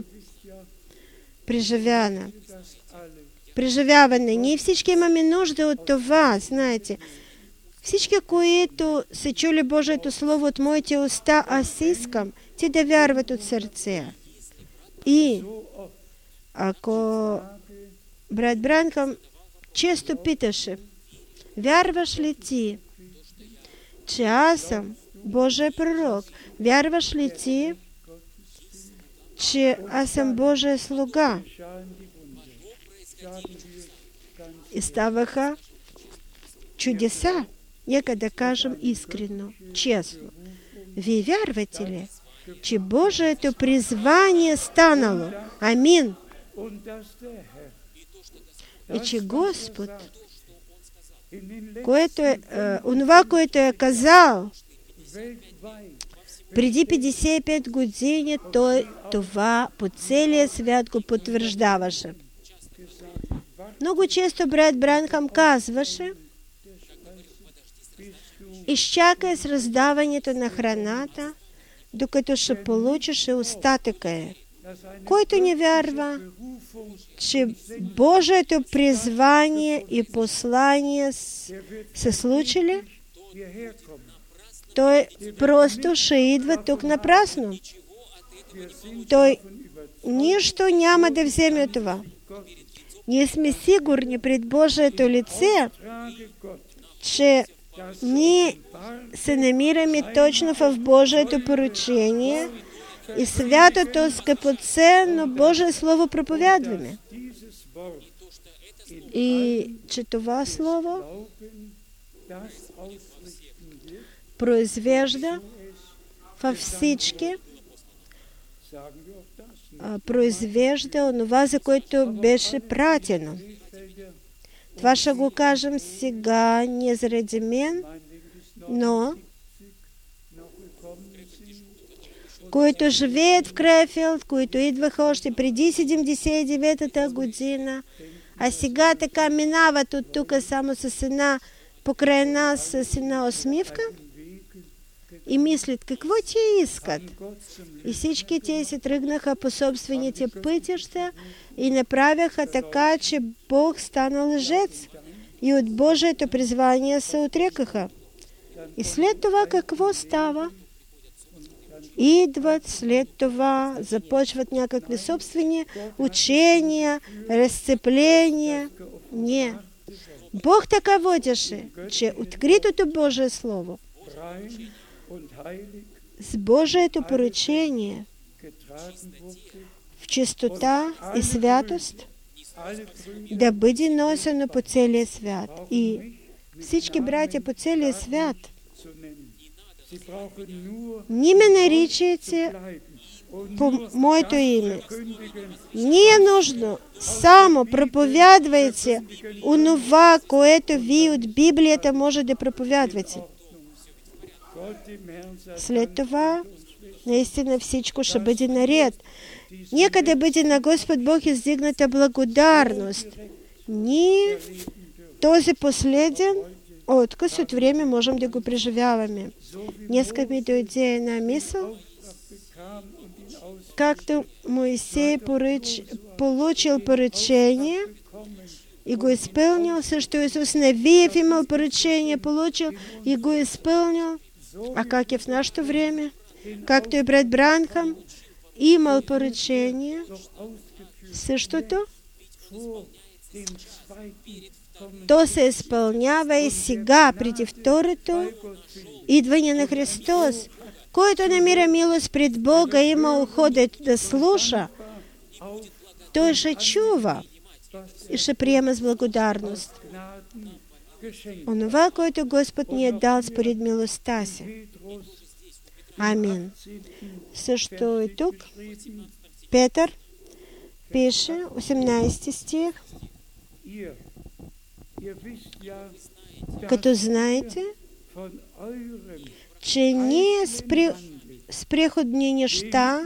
преживяване. Ние всички имаме нужда от това, знаете. Всички, които са чули Божието Слово от моите уста, аз искам те да вярват от сърце. И ако брат Бранхам често питаше, вярваш ли ти, че аз съм Божий пророк? Вярваш ли ти, че аз съм Божия слуга? И ставаха чудеса. Нека да кажем искрено, честно. Вие вярвате ли, че Божието призвание станало? Амин. И че Господ, онова, което е казал преди 55 години, той това по целия свят го потвърждаваше. Много често брат Бранхам казваше, изчакай с раздаването на храната, докато ще получиш и остатъка е. Който не вярва, че Божието призвание и послание се случили, той просто ще идва тук напрасно. Той нищо няма да вземе от това. Ние сме сигурни пред Божието лице, че ние се намираме точно в Божието поручение и святото скъпоценно Божие Слово проповядваме. И че това Слово произвежда във всички, произвежда онова, за което беше пратено. Това ще го кажем сега не заради мен, но които живеят в Крайфилд, които идваха още преди 79-та година, а сега така минават от тук само с една, покрай нас с една усмивка и мислят какво ти искат. И всички те се тръгнаха по собствените пътища и направяха така, че Бог стана лъжец и от Божието призвание се отрекаха. И след това какво става? идват след това, започват някакви собствени учения, разцепления. Не. Бог така водеше, че откритото Божие Слово с Божието поручение в чистота и святост да бъде носено по целия свят. И всички братя по целия свят, не ме наричайте по моето име. Не е нужно. Само проповядвайте онова, което вие от Библията може да проповядвате. След това, наистина всичко ще бъде наред. Нека да бъде на Господ Бог издигната благодарност. Ние този последен отказ от време можем да го преживяваме. Днеска ми дойде една мисъл, както Моисей получил поръчение и го изпълнил, също Исус Навиев имал поръчение, получил и го изпълнил. А как е в нашето време? Както и брат Бранхам имал поръчение, същото, то се изпълнява и сега, преди второто идване на Христос. Който намира милост пред Бога, има ухода да слуша, той ще чува и ще приема с благодарност онова, което Господ ни е дал според милостта си. Амин. Също и тук Петър пише, 18 стих, като знаете, че ние с преходни неща,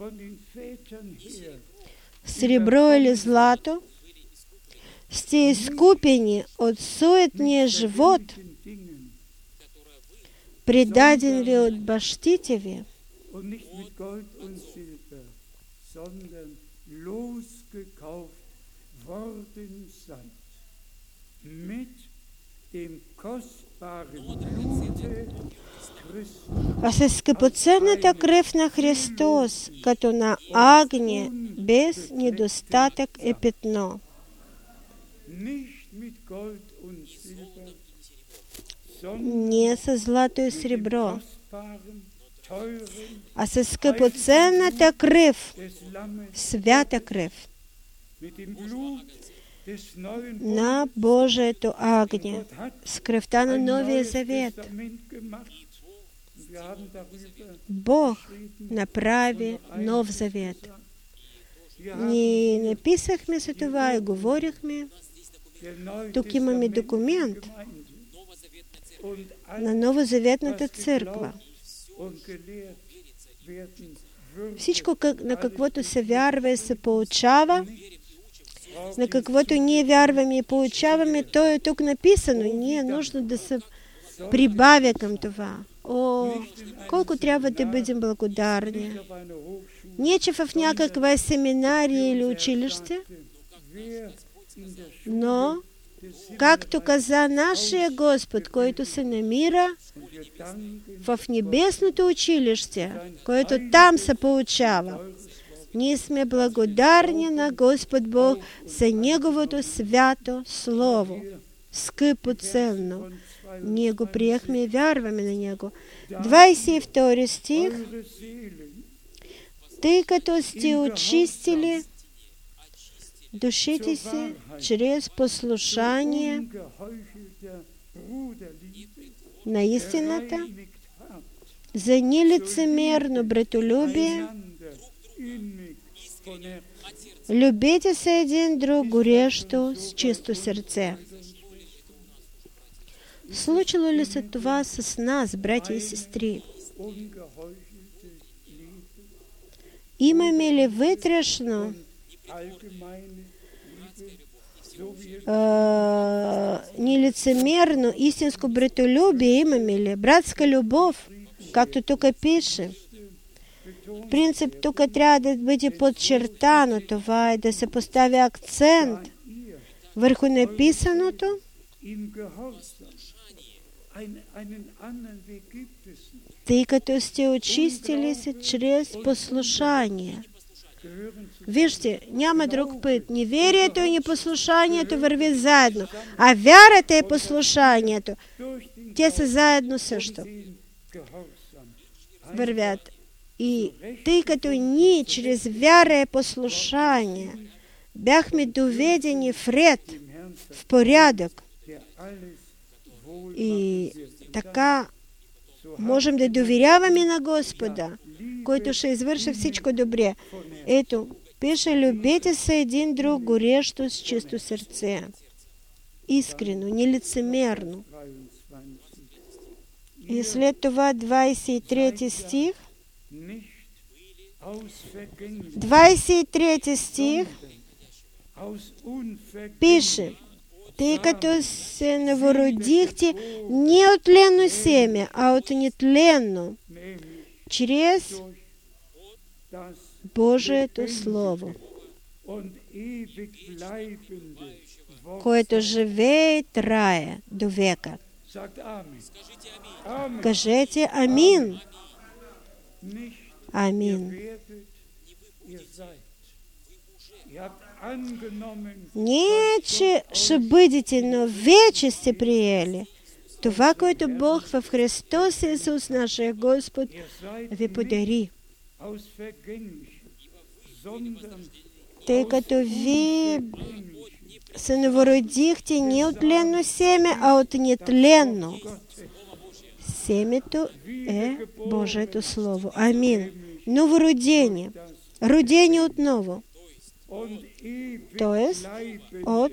сребро или злато, сте изкупени от суетния живот, предаден ви от бащите ви, а със скъпоценната кръв на Христос, като на агне, без недостатък и петно. Не със злато и сребро, а със скъпоценната кръв, свята кръв на Божието агне, с кръвта на Новия Завет. Бог направи нов завет. Ние написахме за това и говорихме. Тук имаме документ на Новозаветната църква. Всичко, на каквото се вярва и се получава, на каквото ние вярваме и получаваме, то е тук написано. Ние е нужно да се прибавя към това. О, колко трябва да бъдем благодарни. Не, че в някаква семинария или училище, но, както каза нашия Господ, който се намира в небесното училище, който там се получава, ние сме благодарни на Господ Бог за Неговото свято Слово, скъпо ценно. Ние го приехме и вярваме на Него. 22 стих. Тъй като сте очистили душите си чрез послушание на истината, за нелицемерно братолюбие, любете се един друг горещо с чисто сърце. Случило ли се това с нас, братя и сестри? Имаме ли вътрешно нелицемерно истинско братолюбие? Имаме ли братска любов, както тук пише? В принцип, тук трябва да бъде подчертано това и да се постави акцент върху написаното тъй като сте очистили се чрез послушание. Вижте, няма друг път. Неверието и непослушанието върви заедно, а вярата и послушанието, те са заедно също. Вървят. И тъй като ние чрез вяра и послушание бяхме доведени в ред, в порядък, и така можем да доверяваме на Господа, който ще извърши всичко добре. Ето, пише: любете се един друг горещо с чисто сърце. Искрено, нелицемерно. И след това 23 стих. 23 стих пише: тъй като се новородихте не от тленно семе, а от нетленно, чрез Божието Слово, което живее и трае до века. Кажете амин. Амин. Не, че ще бъдете, но вече сте приели това, което Бог в Христос Исус, нашия Господ, ви подари. Тъй като ви се новородихте не от тленно семе, а от нетленно. Семето е Божието Слово. Амин. Новородение. Родение отново. Тоест, от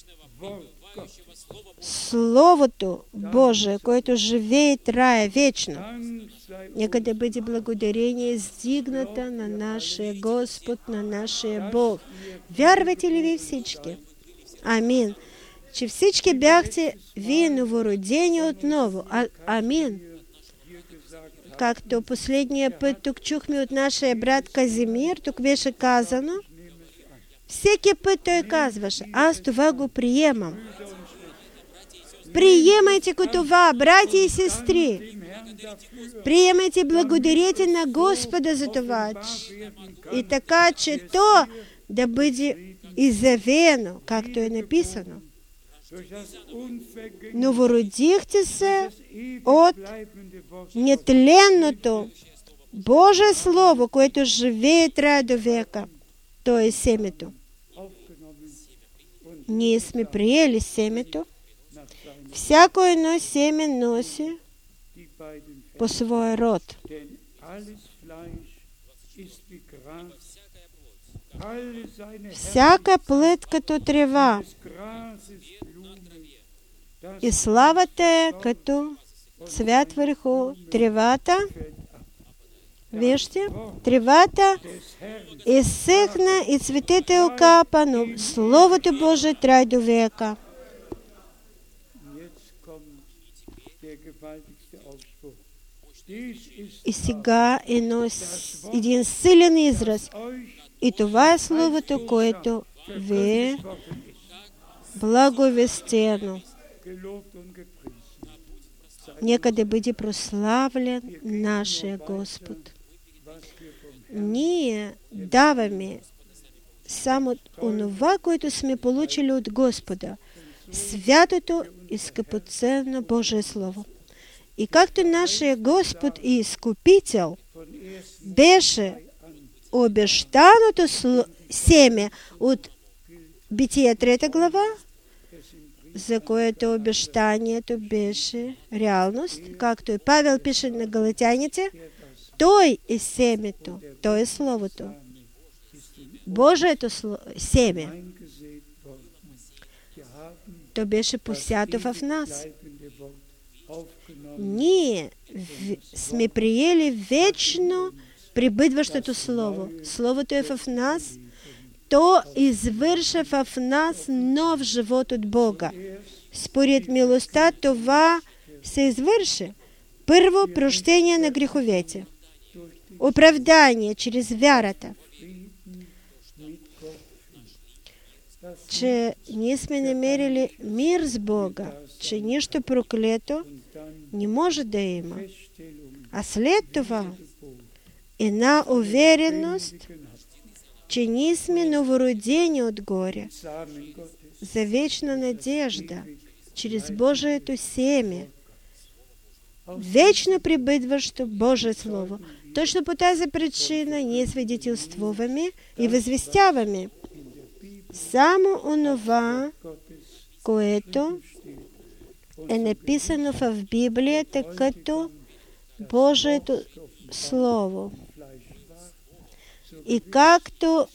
Словото Божие, което живее и трае вечно. Нека да бъде благодарение издигната на нашия Господ, на нашия Бог. Вярвате ли ви всички? Амин. Че всички бяхте вие новородени отново. Амин. Както последния път тук чухме от нашия брат Казимир, тук беше казано, всеки път той казваше: аз това го приемам. Приемайте го това, братя и сестри. Приемайте, благодарете на Господа за това. И така, че то да бъде изявено, както е написано. Новородихте се от нетленното Божие Слово, което живее и трае до века. То е семето. Ние сме приели семето. Всяко едно семе носи по своя род. Всяка плът като трева, и славата е като цвят върху тревата. Вижте, тревата изсъхна и цветете окапа, но Словото Божие трае до века. И сега един силен израз. И това е Словото, което ви е благовестено. Нека да бъде прославлен нашия Господ. Ние даваме само онова, което сме получили от Господа. Святото и скъпоценно Божие Слово. И както нашия Господ и Изкупител беше обещаното семе от Битие 3 глава, за което обещанието беше реалност, както и Павел пише на галатяните, той е семето, той е Словото. Божието семе. То беше посято в нас. Ние сме приели вечно пребъдващото Слово. Словото е в нас. То извърша в нас нов живот от Бога. Според милостта това се извърши. Първо, прощение на греховете. Оправдание чрез вярата. Че ние сме намерили мир с Бога, че нищо проклето не може да има. А след това една увереност, че ние сме новородени отгоре, за вечна надежда, чрез Божието семе, вечно пребъдващо Божие Слово. Точно по тази причина ние свидетелствуваме и възвестяваме само онова, което е написано в Библията като Божието Слово. И както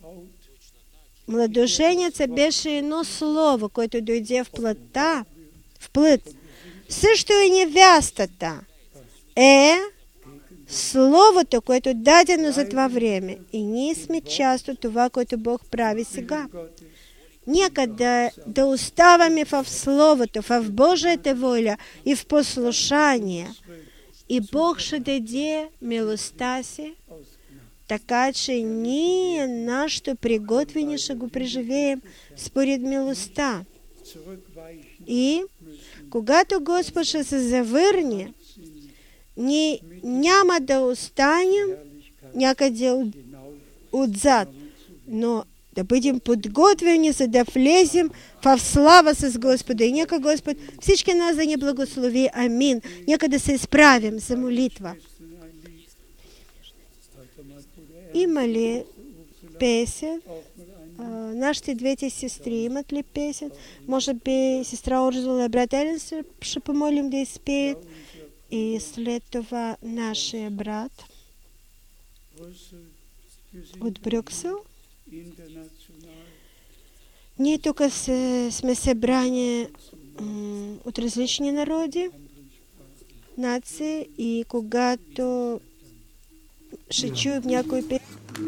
младоженеца беше едно слово, което дойде в плът, също и невястата е Словото, което е дадено за това време. И ние сме част от това, което Бог прави сега. Нека да оставаме в Словото, в Божията воля и в послушание. И Бог ще даде милостта си, така че ние нашето приготвение ще го преживеем според милостта. И когато Господ ще се завърне, ние няма да останем някъде отзад, но да бъдем подготвени, за да влезем в слава с Господа. И нека Господ всички нас да ни благослови. Амин. Нека да се изправим за молитва. Има ли песен? Нашите двете сестри имат ли песен? Може би сестра Орзула и брат Елен ще помолим да изпеят. И след това нашия брат от Брюксел. Ние тук сме събрани от различни народи, нации, и когато ще чуем някой песен.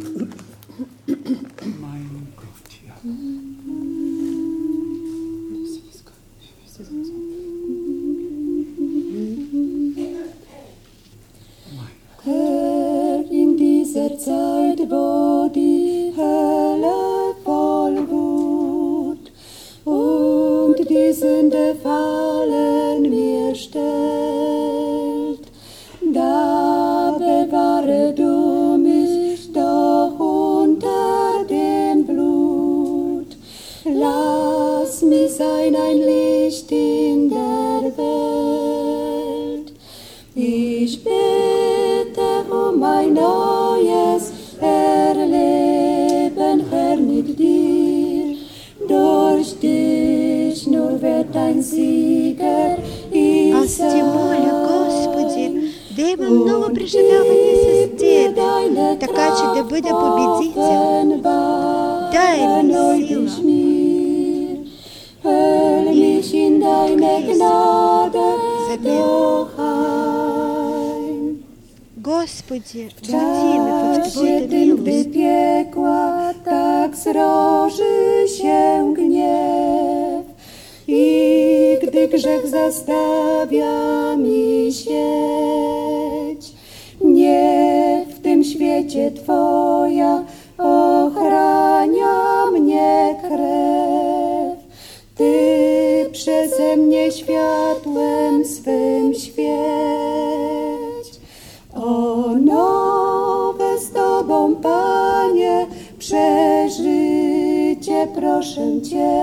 Herr, in dieser Zeit, wo die Hölle voll Wut und die Sünde fallen mir stellt, da bewahre du mich doch unter dem Blut. Lass mich sein ein Licht in der Welt. Ich bete um ein neues Erleben, Herr, mit dir. Durch dich nur wird ein Sieger Аз ти моля, Господи, да има ново преживяване с Тебе, така че да бъда победител. Дай ми сила. Господи, введи ме в Твоята милост. Tak zroży się gniew i gdy grzech zastawia mi sieć, nie w tym świecie Twoja ochrania mnie krew. Ty przeze mnie światłem swym świeć. O nowe z Tobą, Panie, przeżycie proszę Cię.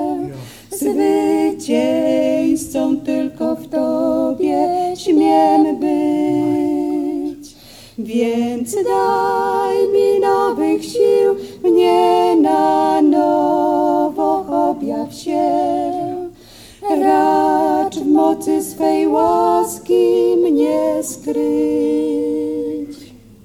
Zwycięzcą tylko w Tobie śmiem być. Więc daj mi nowych sił, mnie na nowo objaw się. Racz w mocy swej łaski mnie skryć.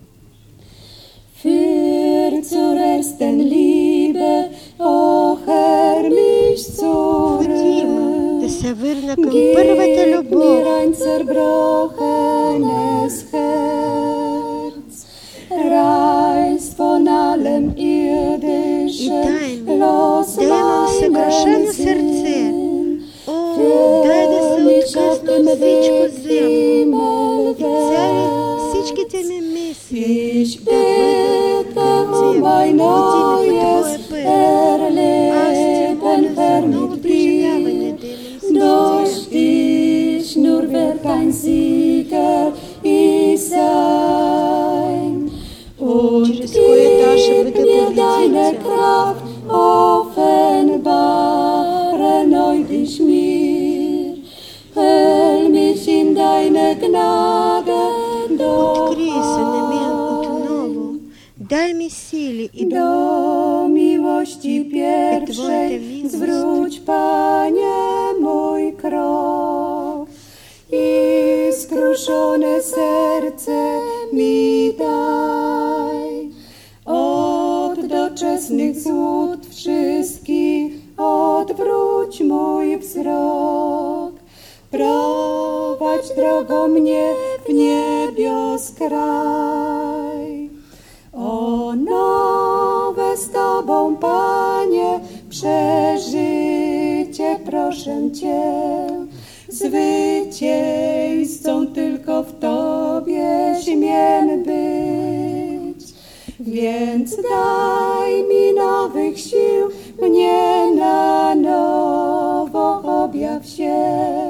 Für zur ersten Liebe, o Herr, mich Да се върна към първата любов. ein zerbrochenes Herz. Reiß von allem irdischen, los съкрушено сърце. О, дай да се откъсне от всичко земно и цели дай mi sili i Do miłości pierwszej Twoja miłość. zwróć, Panie, mój krok i skruszone serce mi daj. Od doczesnych złud wszystkich odwróć mój wzrok. Prowadź drogą mnie w niebios kraj. O nowe z Tobą, Panie, przeżycie proszę Cię. Zwycięzcą tylko w Tobie śmiem być. Więc daj mi nowych sił, mnie na nowo objaw się.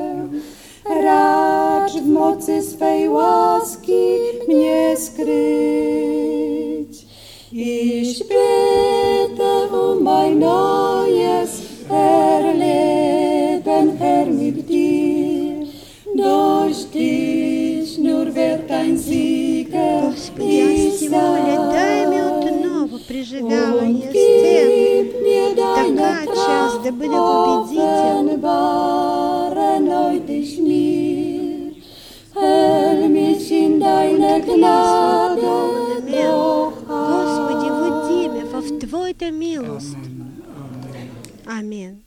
Racz w mocy swej łaski mnie skryć. Ich bitte mein neues Erleben, Herr, mit dir. Durch dich nur wird ein Sieger Господи, я ich сегодня дай мне sein. отново преживявание Und с тем, gib mir deine такая часть, да буде победитель. offenbare neu dich mir. Hell mich in deine Gnade doch Господи, води меня в Твою милость. Аминь.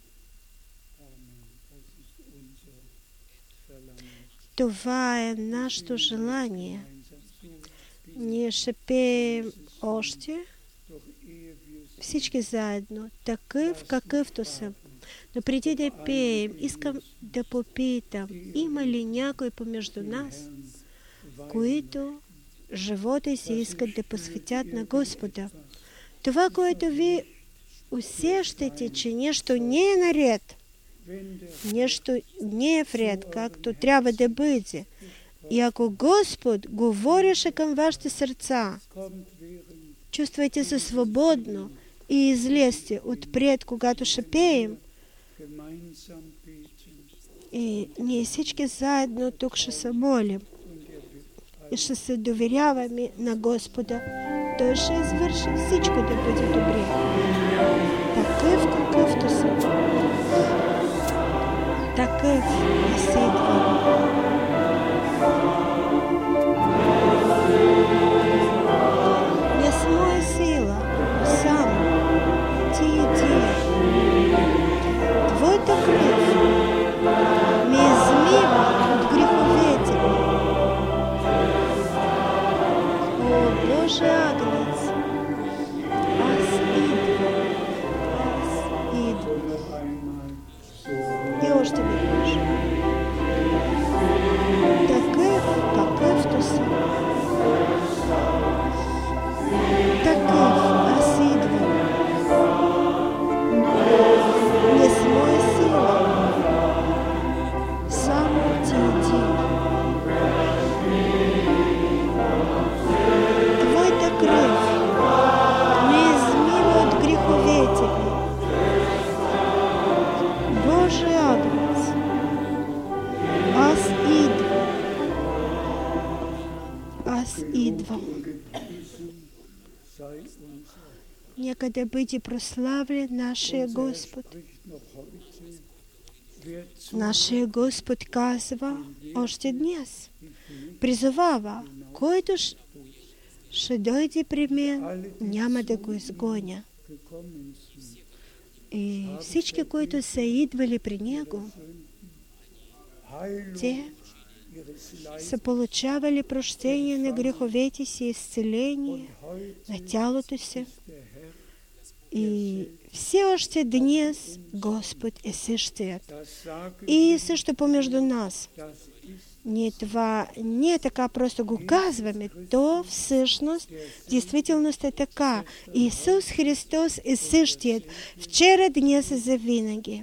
Това е нашето желание. Ние ще пеем още всички заедно, такъв какъвто съм. Но преди да пеем, искам да попитам, има ли някой помежду нас, които живота си искат да посветят на Господа? Това, което ви усещате, че нещо не е наред, нещо не е вред, както трябва да бъде. И ако Господ говореше към вашите сърца, чувствайте се свободно и излезте отпред, когато ще пеем. И ние всички заедно тук ще се молим и ще се доверяваме на Господа. Той ще извърши всичко да бъде добре. Такъв какъвто съм. Такъв аз идвам. Не с моя сила, сам ти иди. Твоята кръв ме измива от греховете ми. О, Боже агнец, аз идвам, аз идвам. И още веднъж. Такъв, какъвто съм. Такъв аз идвам. Не с моя сила, само ти иди. Твоята кръв ме измива от греховете ми. Боже агнец, аз идвам. Аз идвам. Нека да бъде прославлен нашия Господ. Нашия Господ казва още днес. Призовава, който ще дойде при мен, няма да го изгоня. И всички, които са идвали при Него, те са получавали прощение на греховете си, изцеление на тялото си. И все още днес Господ е същият. И също помежду нас. Ние това не е така, просто го казваме. То всъщност, в действителност е така. Исус Христос е същият. Вчера, днес и завинаги.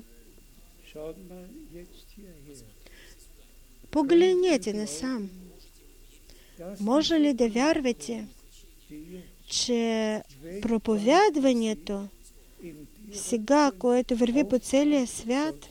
Погледнете насам. Може ли да вярвате, че проповядването сега, което върви по целия свят,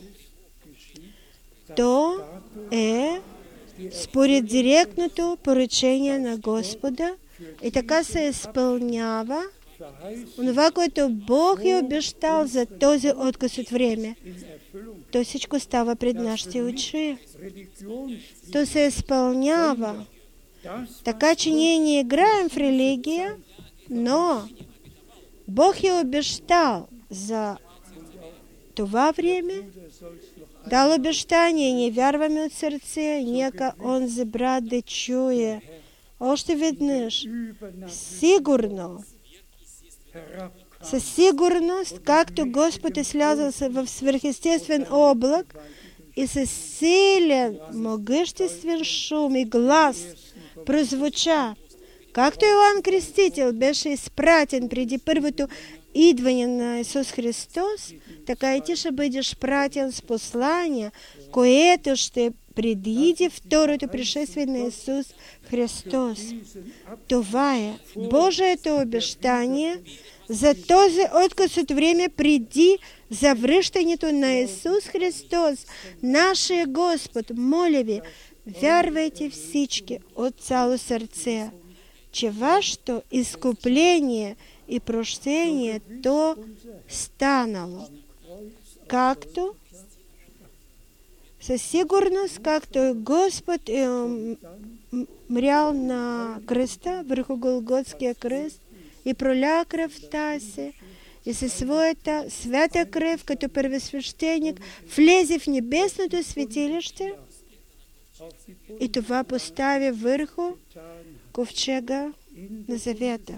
то е според директното поръчение на Господа И така се изпълнява онова, което Бог е обещал за този отказ от време. То всичко става пред нашите очи. То се изпълнява. Така че ние не играем в религия, но Бог е обещал за това време, дал обещание, ние вярваме от сърце, нека онзи брат да чуе. Още веднъж, сигурно, със сигурност, както Господ е слязал в свръхестествен облак и със силен, могъществен шум и глас прозвуча, както Йоан Крестител беше изпратен преди първото идване на Исус Христос, така и ти ще бъдеш пратен с послание, което ще предвиди второто пришествие на Исус Христос. Това е Божието обещание за този отказ от време преди завръщането на Исус Христос, нашия Господ. Моля ви, вярвайте всички от цяло сърце, че вашето изкупление и прощение то станало, както със сигурност, както Господ е умрял на кръста, върху Голготския кръст, и проля кръвта си, и със своята свята кръв, като първосвещеник, влезе в небесното светилище, и това постави върху ковчега на завета.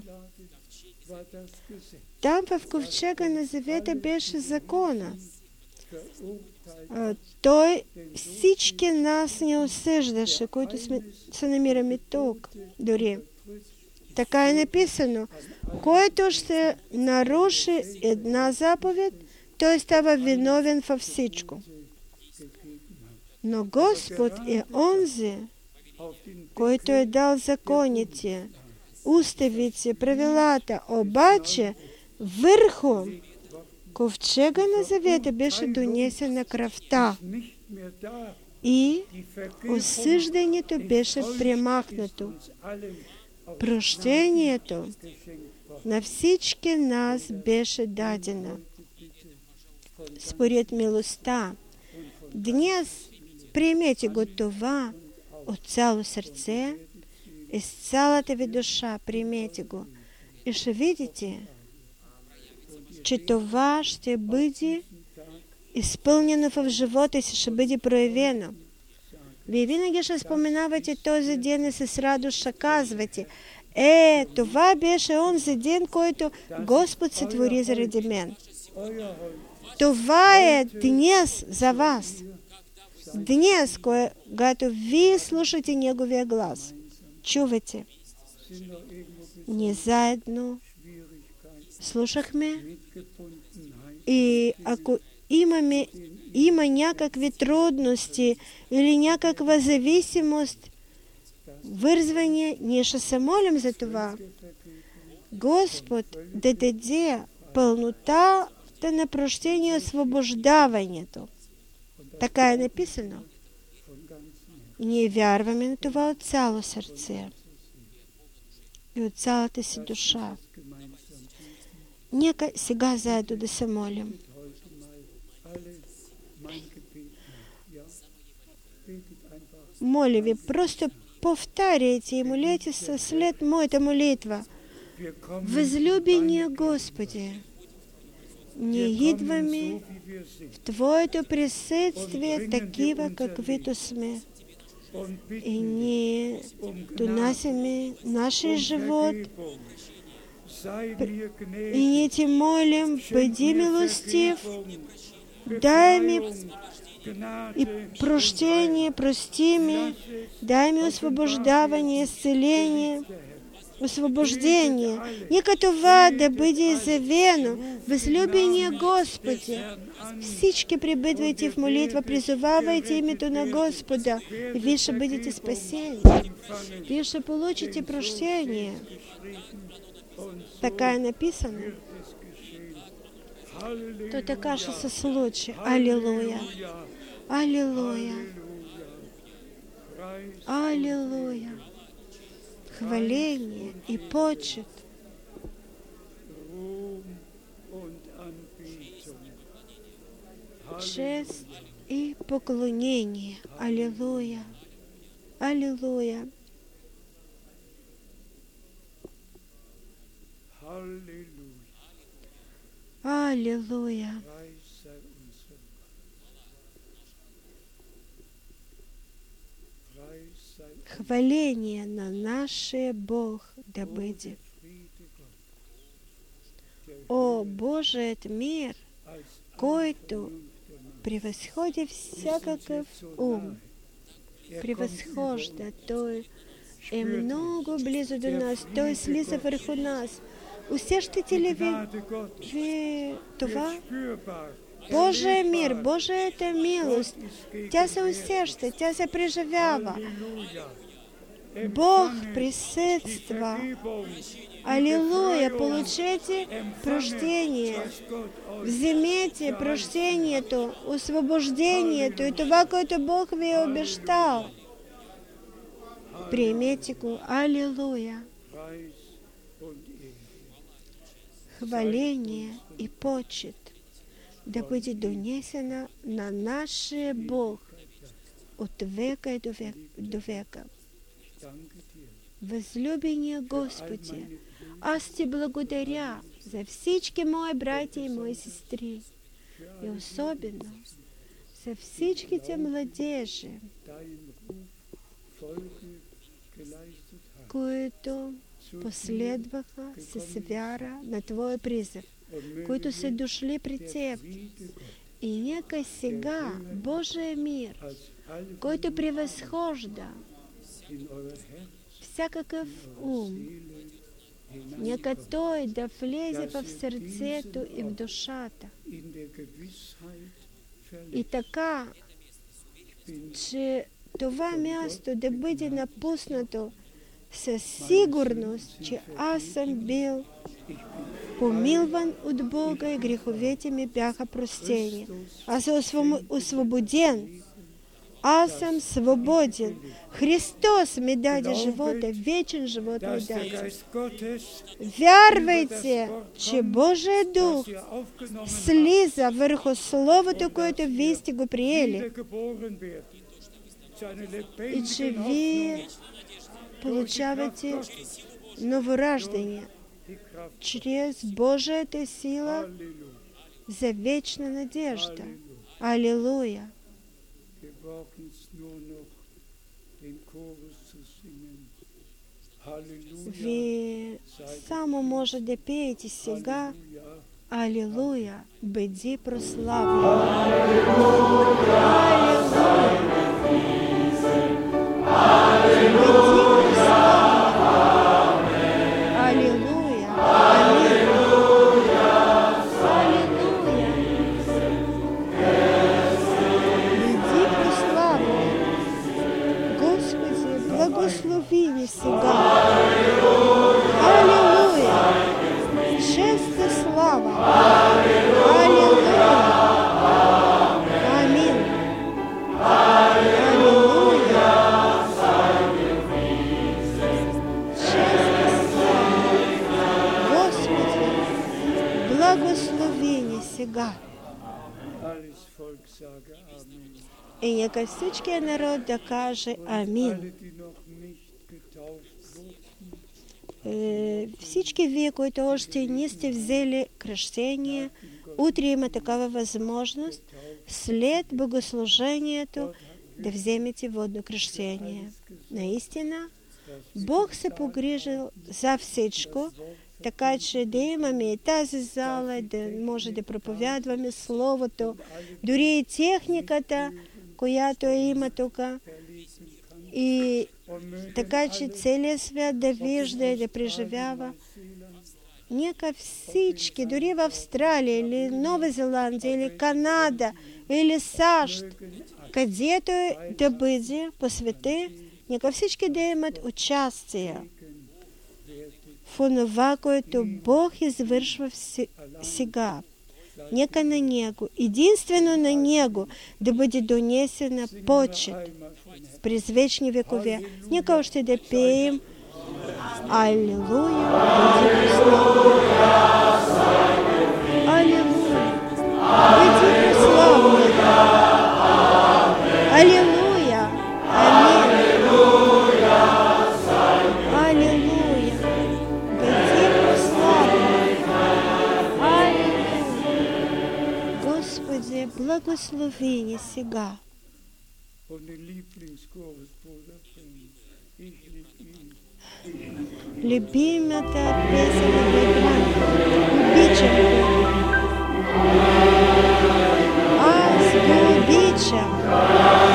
Там в ковчега на завета беше закона. Той всички нас не осъждаше, които се намираме тук, дори. Така е написано. Който ще наруши една заповед, той става виновен във всичко. Но Господ е онзи, който е дал законите, уставите, правилата, обаче върху ковчега на завета беше донесена кръвта и осъждането беше премахнато. Прощението на всички нас беше дадено според милостта. Днес приемете го това от цяло сърце и с цялата ви душа. Приемете го и ще видите, че това ще бъде изпълнено в живота си, ще бъде проявено. Вие винаги ще споменавате този ден и с радост ще казвате: това беше онзи ден, който Господ сътвори заради мен. Това е днес за вас. Днес, когато вие слушате Неговия глас, чувате. Ние заедно слушахме и ако има някакви трудности или някаква зависимост, вързване, ние ще се молим за това. Господ да даде пълнотата на прощение и освобождаването. Така е написано. И ние вярваме на това от цяло сърце и от цялата си душа. Нека сега заедно да се молим. Моля ви, просто повтаряйте и молете се след моята молитва. Възлюбения Господи, ние идваме в Твоето присъствие такива, каквито сме. И ние донасяме нашия живот. И ние Ти молим, бъди милостив, дай ми и прощение, прости ми, дай ми освобождаване, изцеление, освобождение. Нека това да бъде изявено. Възлюбения Господи, всички прибъдвайте в молитва, призовавайте името на Господа, и вие ще бъдете спасени. Вие ще получите прощение. Така е написано. То така ще се случи. Алилуя! Алилуя! Алилуя! хваление и почет, честь и поклонение. Аллилуйя! Аллилуйя! Аллилуйя! Хваление на наше Бог да бъде. О, Божият мир, който превъзходи всякакъв ум, превъзхожда, Той е много близо до нас, Той слиза върху нас. Усещате ли ви това? Божия мир, Божията милост, тя се усеща, тя се преживява. Бог присъства. Аллилуйя! Получете прощение. Вземете прощението, освобождението и това, което Бог ви е обещал. Приемете го. Аллилуйя! Хваление и почет да бъде донесена на нашия Бог от века и до века. Възлюбения Господи, аз Ти благодаря за всички мои братя и мои сестри и особено за всичките младежи, които последваха с вяра на Твоя призив, които са дошли при Теб. И нека сега Божия мир, който превъзхожда всякакъв ум, нека Той да влезе в сърцето и в душата. И така, че това място да бъде напуснато със сигурност, че аз съм бил помилван от Бога и греховете ми бяха простени. Аз съм освободен. Аз съм свободен. Христос ми даде живота, вечен живот ми даде. Вярвайте, че Божия Дух слиза върху Словото, което вие сте го приели. И че вие получавате новораждане чрез Божията сила за вечна надежда. Аллилуйя! Вие само може да пеете сега Аллилуйя, бъди прославен. Благослови ни сега. Аллилуйя! Честь и слава. Аллилуйя! Амин. Аллилуйя! Честь и слава. Господи, благослови ни сега. И нека всичкият народ да каже Амин. Всички вие, които още не сте взели кръщение, утре има такава възможност след богослужението да вземете водно кръщение. Наистина, Бог се погрижил за всичко, така че да имаме и тази зала, да може да проповядваме Словото, дори и техниката, която има тук. И така, че целият свят да вижда и да преживява. Нека всички, дори в Австралия, или Нова Зеландия, или Канада, или САЩ, където да бъде по света, нека всички да имат участие в онова, което Бог извършва сега. Нека на Него, единствено на Него, да бъде донесена почет през вечни векове. Нека още да пеем Аллилуйя, иди прославлен. Аллилуйя, иди прославлен. Аллилуйя, аминь. Аллилуйя, иди прославлен. Аллилуйя. Господи, благослови ессега. Любимата песенова игранка, обичам го. Аз го обичам.